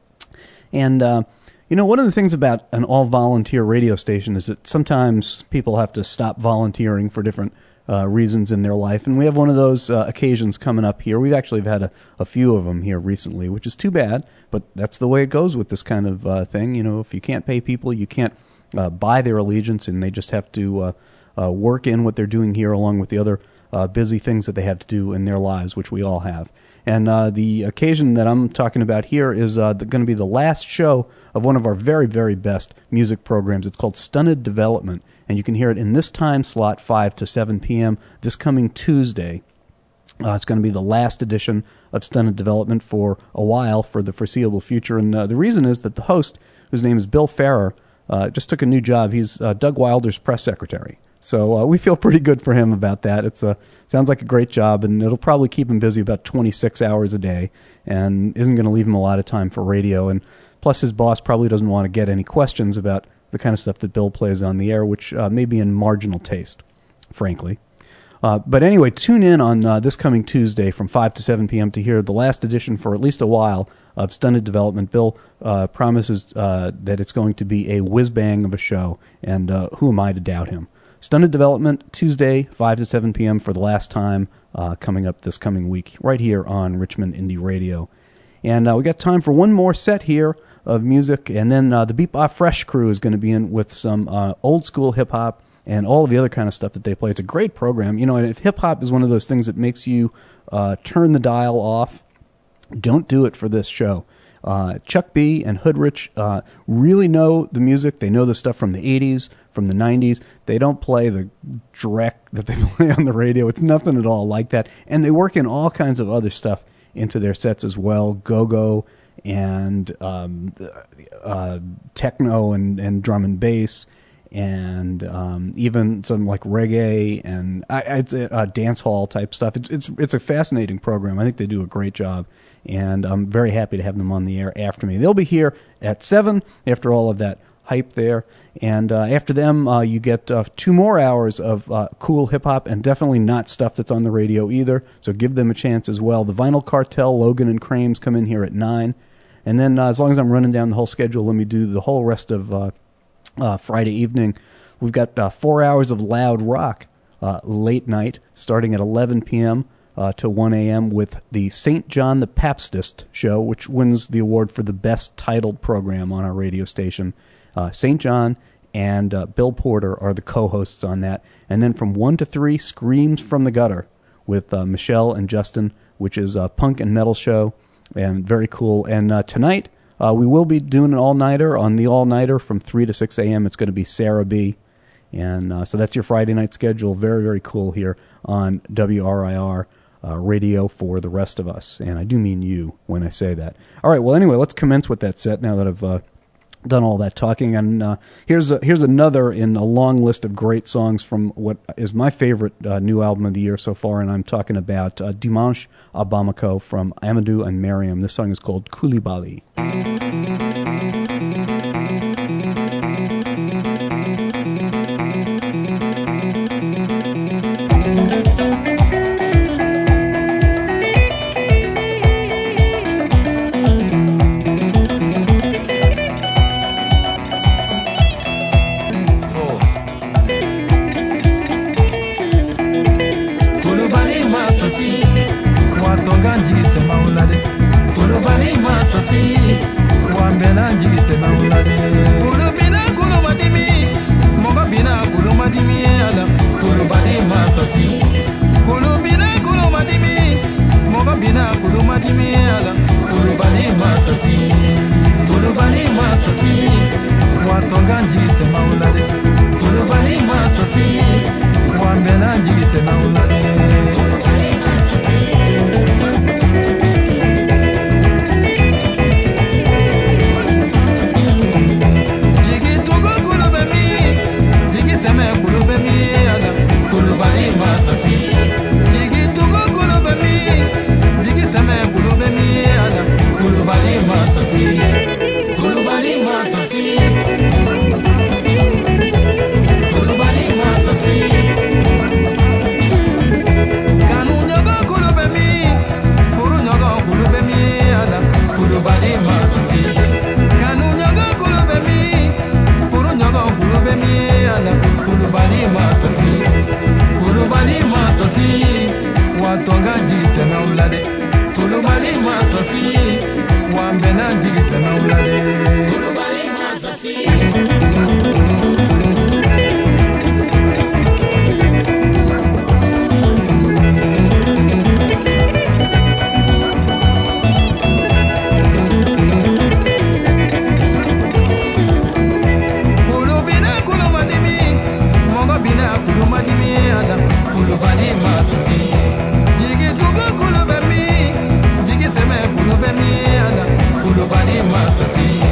And, uh, you know, one of the things about an all-volunteer radio station is that sometimes people have to stop volunteering for different uh, reasons in their life. And we have one of those uh, occasions coming up here. We've actually had a, a few of them here recently, which is too bad, but that's the way it goes with this kind of uh, thing. You know, if you can't pay people, you can't uh, buy their allegiance, and they just have to uh, uh, work in what they're doing here along with the other uh, busy things that they have to do in their lives, which we all have. And uh, the occasion that I'm talking about here is uh, going to be the last show of one of our very, very best music programs. It's called Stunted Development, and you can hear it in this time slot, five to seven p.m., this coming Tuesday. Uh, it's going to be the last edition of Stunted Development for a while, for the foreseeable future. And uh, the reason is that the host, whose name is Bill Farrer, uh, just took a new job. He's uh, Doug Wilder's press secretary. So uh, we feel pretty good for him about that. It's a sounds like a great job, and it'll probably keep him busy about twenty-six hours a day, and isn't going to leave him a lot of time for radio. And plus, his boss probably doesn't want to get any questions about the kind of stuff that Bill plays on the air, which uh, may be in marginal taste, frankly. Uh, but anyway, tune in on uh, this coming Tuesday from five to seven p.m. to hear the last edition for at least a while of Stunted Development. Bill uh, promises uh, that it's going to be a whiz-bang of a show, and uh, who am I to doubt him? Stunted Development, Tuesday, five to seven p.m. for the last time, uh, coming up this coming week, right here on Richmond Indie Radio. And uh, we got time for one more set here of music, and then uh, the Beat Bop Fresh crew is going to be in with some uh, old-school hip-hop and all of the other kind of stuff that they play. It's a great program. You know, and if hip-hop is one of those things that makes you uh, turn the dial off, don't do it for this show. Uh, Chuck B and Hoodrich uh, really know the music. They know the stuff from the eighties, from the nineties. They don't play the dreck that they play on the radio. It's nothing at all like that. And they work in all kinds of other stuff into their sets as well. Go-go and um, uh, techno and, and drum and bass, and um, even some like reggae and uh, it's a, uh, dance hall type stuff. It's, it's it's a fascinating program. I think they do a great job, and I'm very happy to have them on the air after me. They'll be here at seven after all of that hype there, and uh, after them uh, you get uh, two more hours of uh, cool hip-hop, and definitely not stuff that's on the radio either, so give them a chance as well. The Vinyl Cartel, Logan and Crames come in here at nine, and then uh, as long as I'm running down the whole schedule, let me do the whole rest of uh, Uh, Friday evening. We've got uh, four hours of loud rock uh, late night, starting at eleven p.m. Uh, to one a.m. with the Saint John the Baptist show, which wins the award for the best titled program on our radio station. Uh, Saint John and uh, Bill Porter are the co-hosts on that. And then from one to three, Screams from the Gutter with uh, Michelle and Justin, which is a punk and metal show, and very cool. And uh, tonight, Uh, we will be doing an all-nighter. On the all-nighter from three to six a.m., it's going to be Sarah B. And uh, so that's your Friday night schedule. Very, very cool here on W R I R uh, Radio for the rest of us. And I do mean you when I say that. All right, well, anyway, let's commence with that set now that I've uh, done all that talking. And uh, here's a, here's another in a long list of great songs from what is my favorite uh, new album of the year so far, and I'm talking about uh, Dimanche à Bamako from Amadou and Mariam. This song is called Koulibaly.
Koulibaly, my
kulube mi ada kulubali masasi jigi tugu kulube mi jigi seme kulube mi ada kulubali masasi kulubali masasi kulubali masasi kanu nyogo kulube mi furu nyogo kulube mi ada kulubali masasi kanu nyogo kulube mi furu nyogo kulube mi ada kulubali masasi kulubali masasi watonga jigi seme ulade kulubali masasi wambena jigi seme ulade kulubali masasi kulubali masasi jigi tugu kulube mi jigi seme kulube mi ada kulubali masasi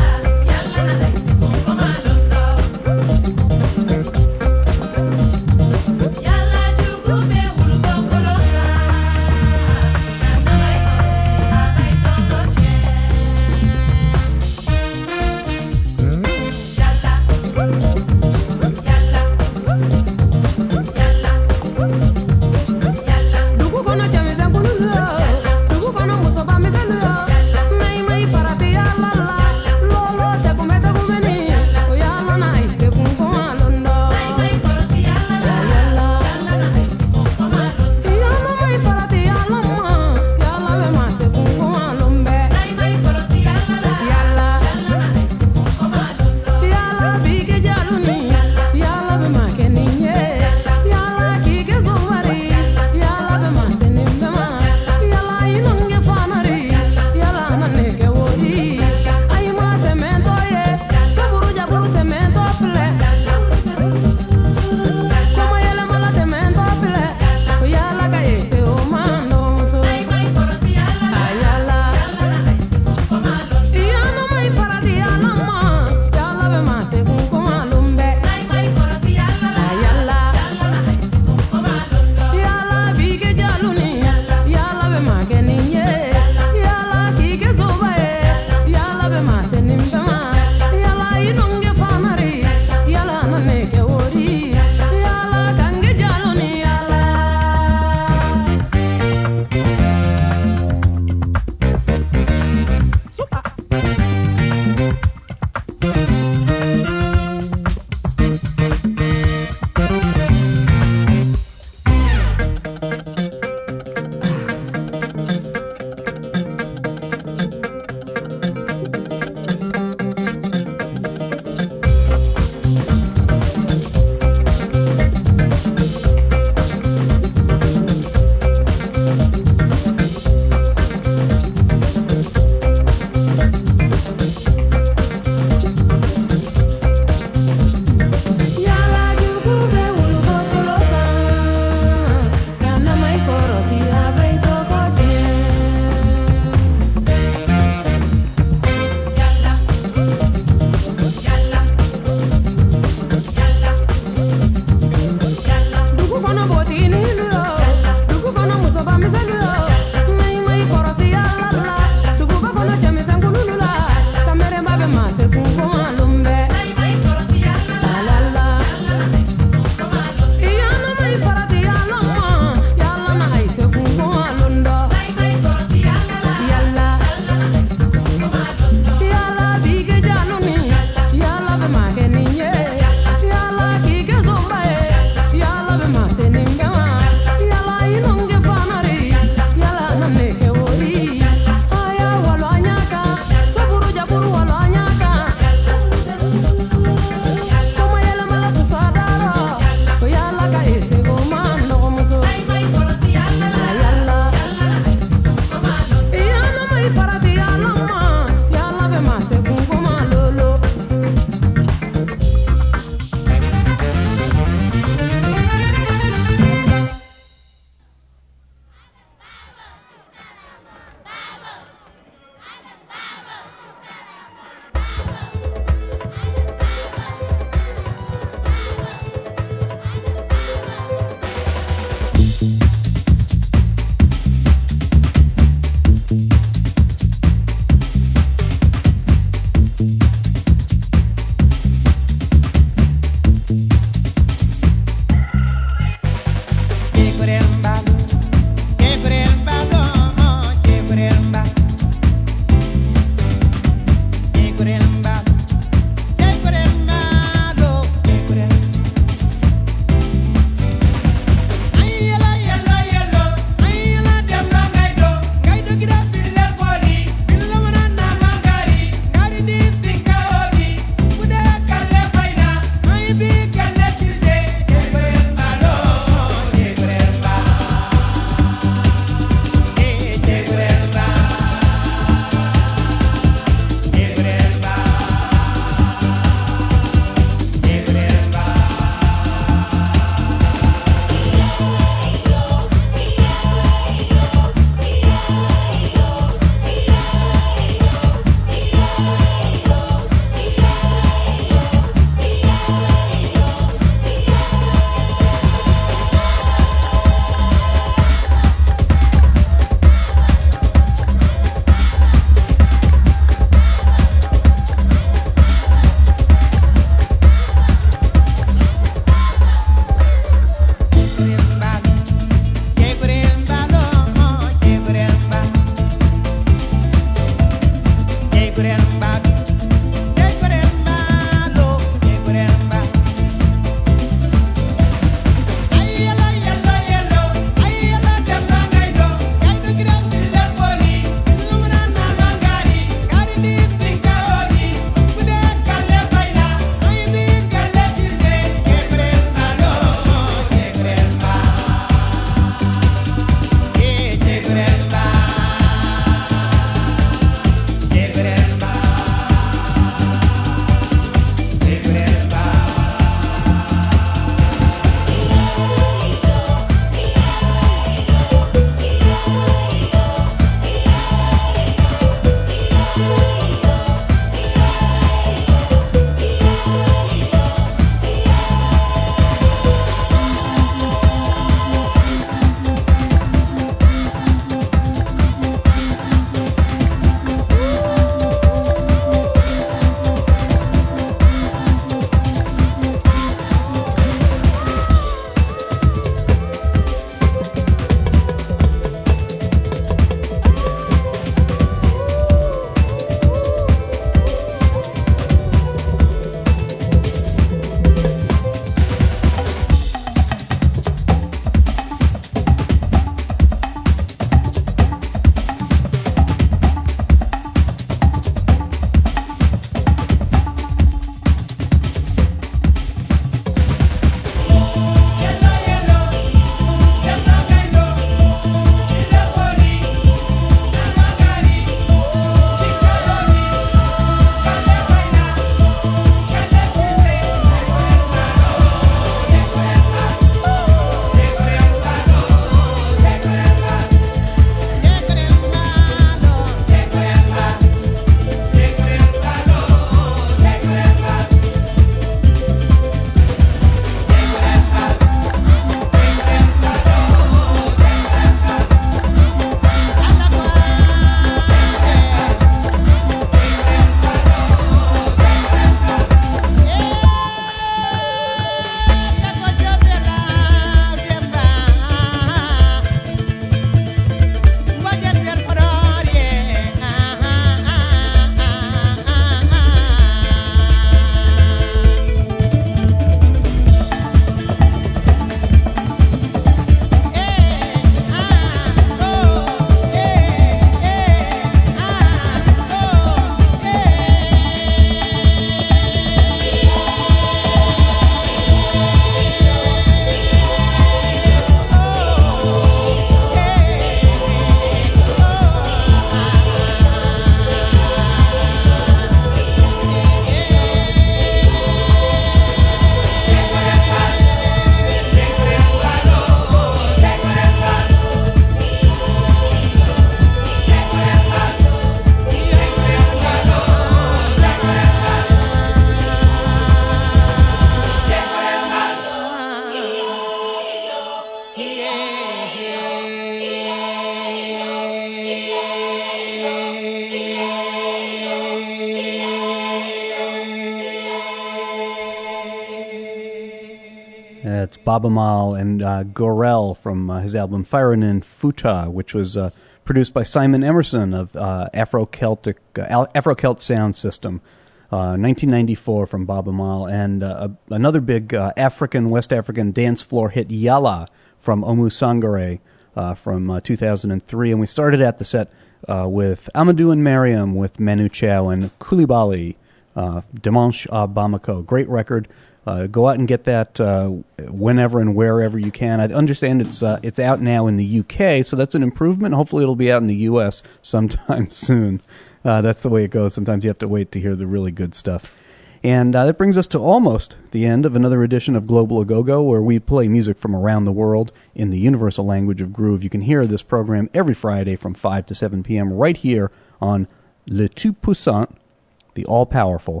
It's Baba Mal and uh, Gorel from uh, his album Firenin Futa, which was uh, produced by Simon Emerson of uh, Afro-Celtic uh, Afro-Celt Sound System, uh, nineteen ninety-four from Baba Mal, and uh, another big uh, African, West African dance floor hit, Yala, from Omu Sangare uh, from uh, two thousand three. And we started at the set uh, with Amadou and Mariam with Manu Chao and Koulibaly, uh, Dimanche à Bamako. Great record. Uh, go out and get that uh, whenever and wherever you can. I understand it's uh, it's out now in the U K, so that's an improvement. Hopefully it'll be out in the U S sometime soon. Uh, that's the way it goes. Sometimes you have to wait to hear the really good stuff. And uh, that brings us to almost the end of another edition of Global Agogo, where we play music from around the world in the universal language of groove. You can hear this program every Friday from five to seven p.m. right here on Le Tout Puissant, the all-powerful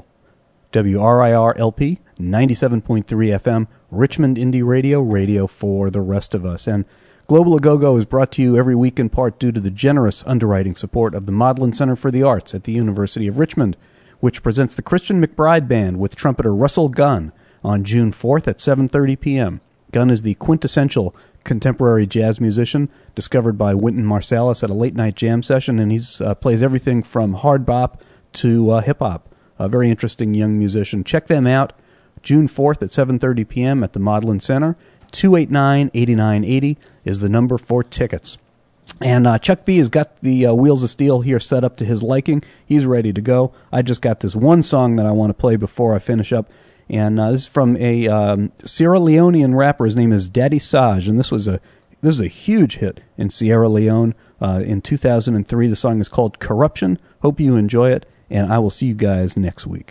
W R I R L P ninety-seven point three F M, Richmond Indie Radio, radio for the rest of us. And Global Agogo is brought to you every week in part due to the generous underwriting support of the Modlin Center for the Arts at the University of Richmond, which presents the Christian McBride Band with trumpeter Russell Gunn on June fourth at seven thirty p.m. Gunn is the quintessential contemporary jazz musician discovered by Wynton Marsalis at a late-night jam session, and he uh, plays everything from hard bop to uh, hip-hop. A very interesting young musician. Check them out June fourth at seven thirty p.m. at the Modlin Center. two eight nine, eight nine eight zero is the number for tickets. And uh, Chuck B has got the uh, Wheels of Steel here set up to his liking. He's ready to go. I just got this one song that I want to play before I finish up. And uh, this is from a um, Sierra Leonean rapper. His name is Daddy Saj, and this was a this is a huge hit in Sierra Leone uh, in two thousand three. The song is called Corruption. Hope you enjoy it, and I will see you guys next week.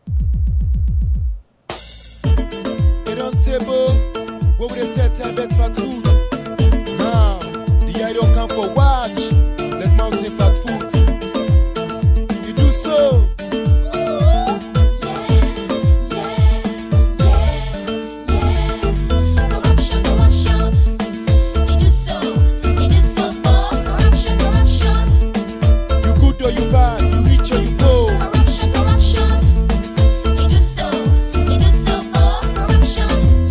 Table, where would they set our beds fat foods? Now, the eye don't come for watch, let mountain fat foods. You do so.
Corruption, corruption. You do so, you do so for corruption, corruption.
You good or you bad, you rich or you poor.
Corruption, corruption. You do so, you do so for corruption.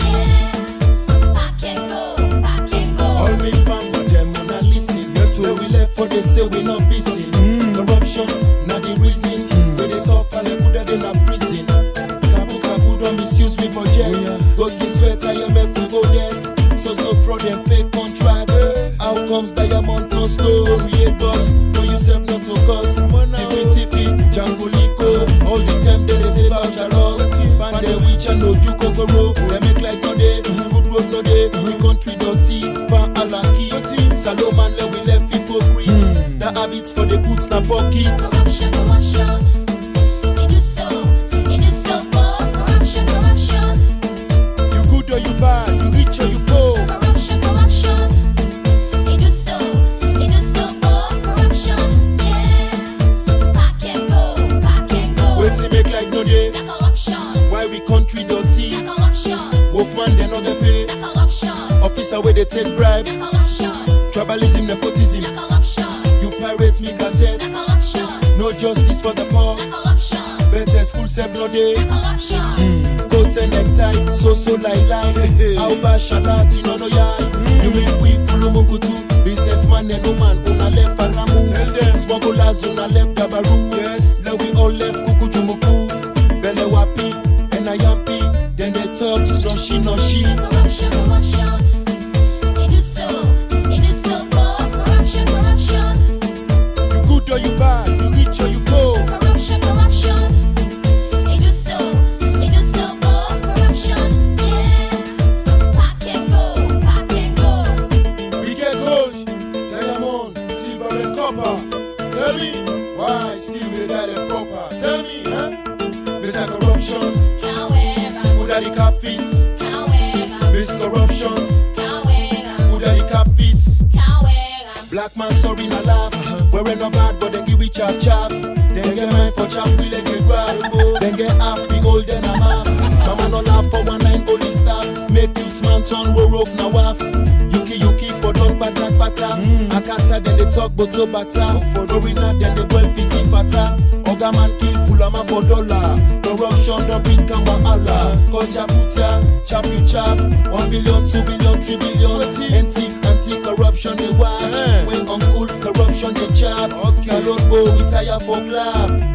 All me fam but them wanna listen. Yes, where we left for they say we not busy. Mm. Corruption, not the reason. Mm. Where they suffer, they put that in a prison. Kabu kabu don't misuse me for jet. Yeah. Go get sweat, I am if we go debt. So so fraud and fake contract. Yeah. How comes diamond on story? Eight boss, know yourself not to cause. Tiffy tiffy, Django Lico. All the time they say about your loss. Band the witch and no you kokoro. They make like no day, good road no day. We country dirty, pan alaki. Salomon let we left hypocrite. Mm. The habits for the goods na pockets.
Corruption, corruption. You do so, you do so for corruption, corruption.
You good or you bad, you rich or you poor.
Corruption, corruption. You do so, you do so for corruption. Yeah. Back and go, back and go.
Wait till make like no day.
The corruption.
Why we country dirty?
The corruption.
Wolfman they no get pay.
The corruption.
Officer where they take bribe.
The corruption.
Tribalism, nepotism.
The corruption.
You pirates me cassette.
The corruption.
No justice for the poor.
The corruption.
Better school save no day.
The corruption.
Mm. Coats and necktie, so so like lie. How bad shalati no no yai. You make we full munkutu. Businessman and no man una left faramu. Tell them smugglers una left dabaru. Yes, let we all left kukujumuku. Bele wapi and I yampi. Then they talk to so she no she.
Corruption, corruption. You do so, you do so for corruption, corruption.
You good or you bad, you rich or you poor.
Corruption, corruption. You do so, you do so for corruption. Yeah. Pack and go, pack and go.
We get gold, diamond, silver and copper. Tell me why still we die the proper. Tell me, huh? Mister Corruption, who that the cap fits? Miss Corruption, who that the cap fits? Black man sorry na laugh. We're no bad but then give we chap chap. Then get mine for chap we let get grab. Then get half big old then I'm half. Mama no laugh for one nine only staff. Make youth man turn we rope na waff. Yuki yuki for don't batak bata. Akata then they talk boto bata. Florina then they well fiti fata. Oga man kill full of my bodola. Corruption don't bring come Allah. Kocha puta, chap you chap. One billion, two billion, three billion. Anti, anti-corruption they watch. When uncool corruption they chap. Salon go retire for club.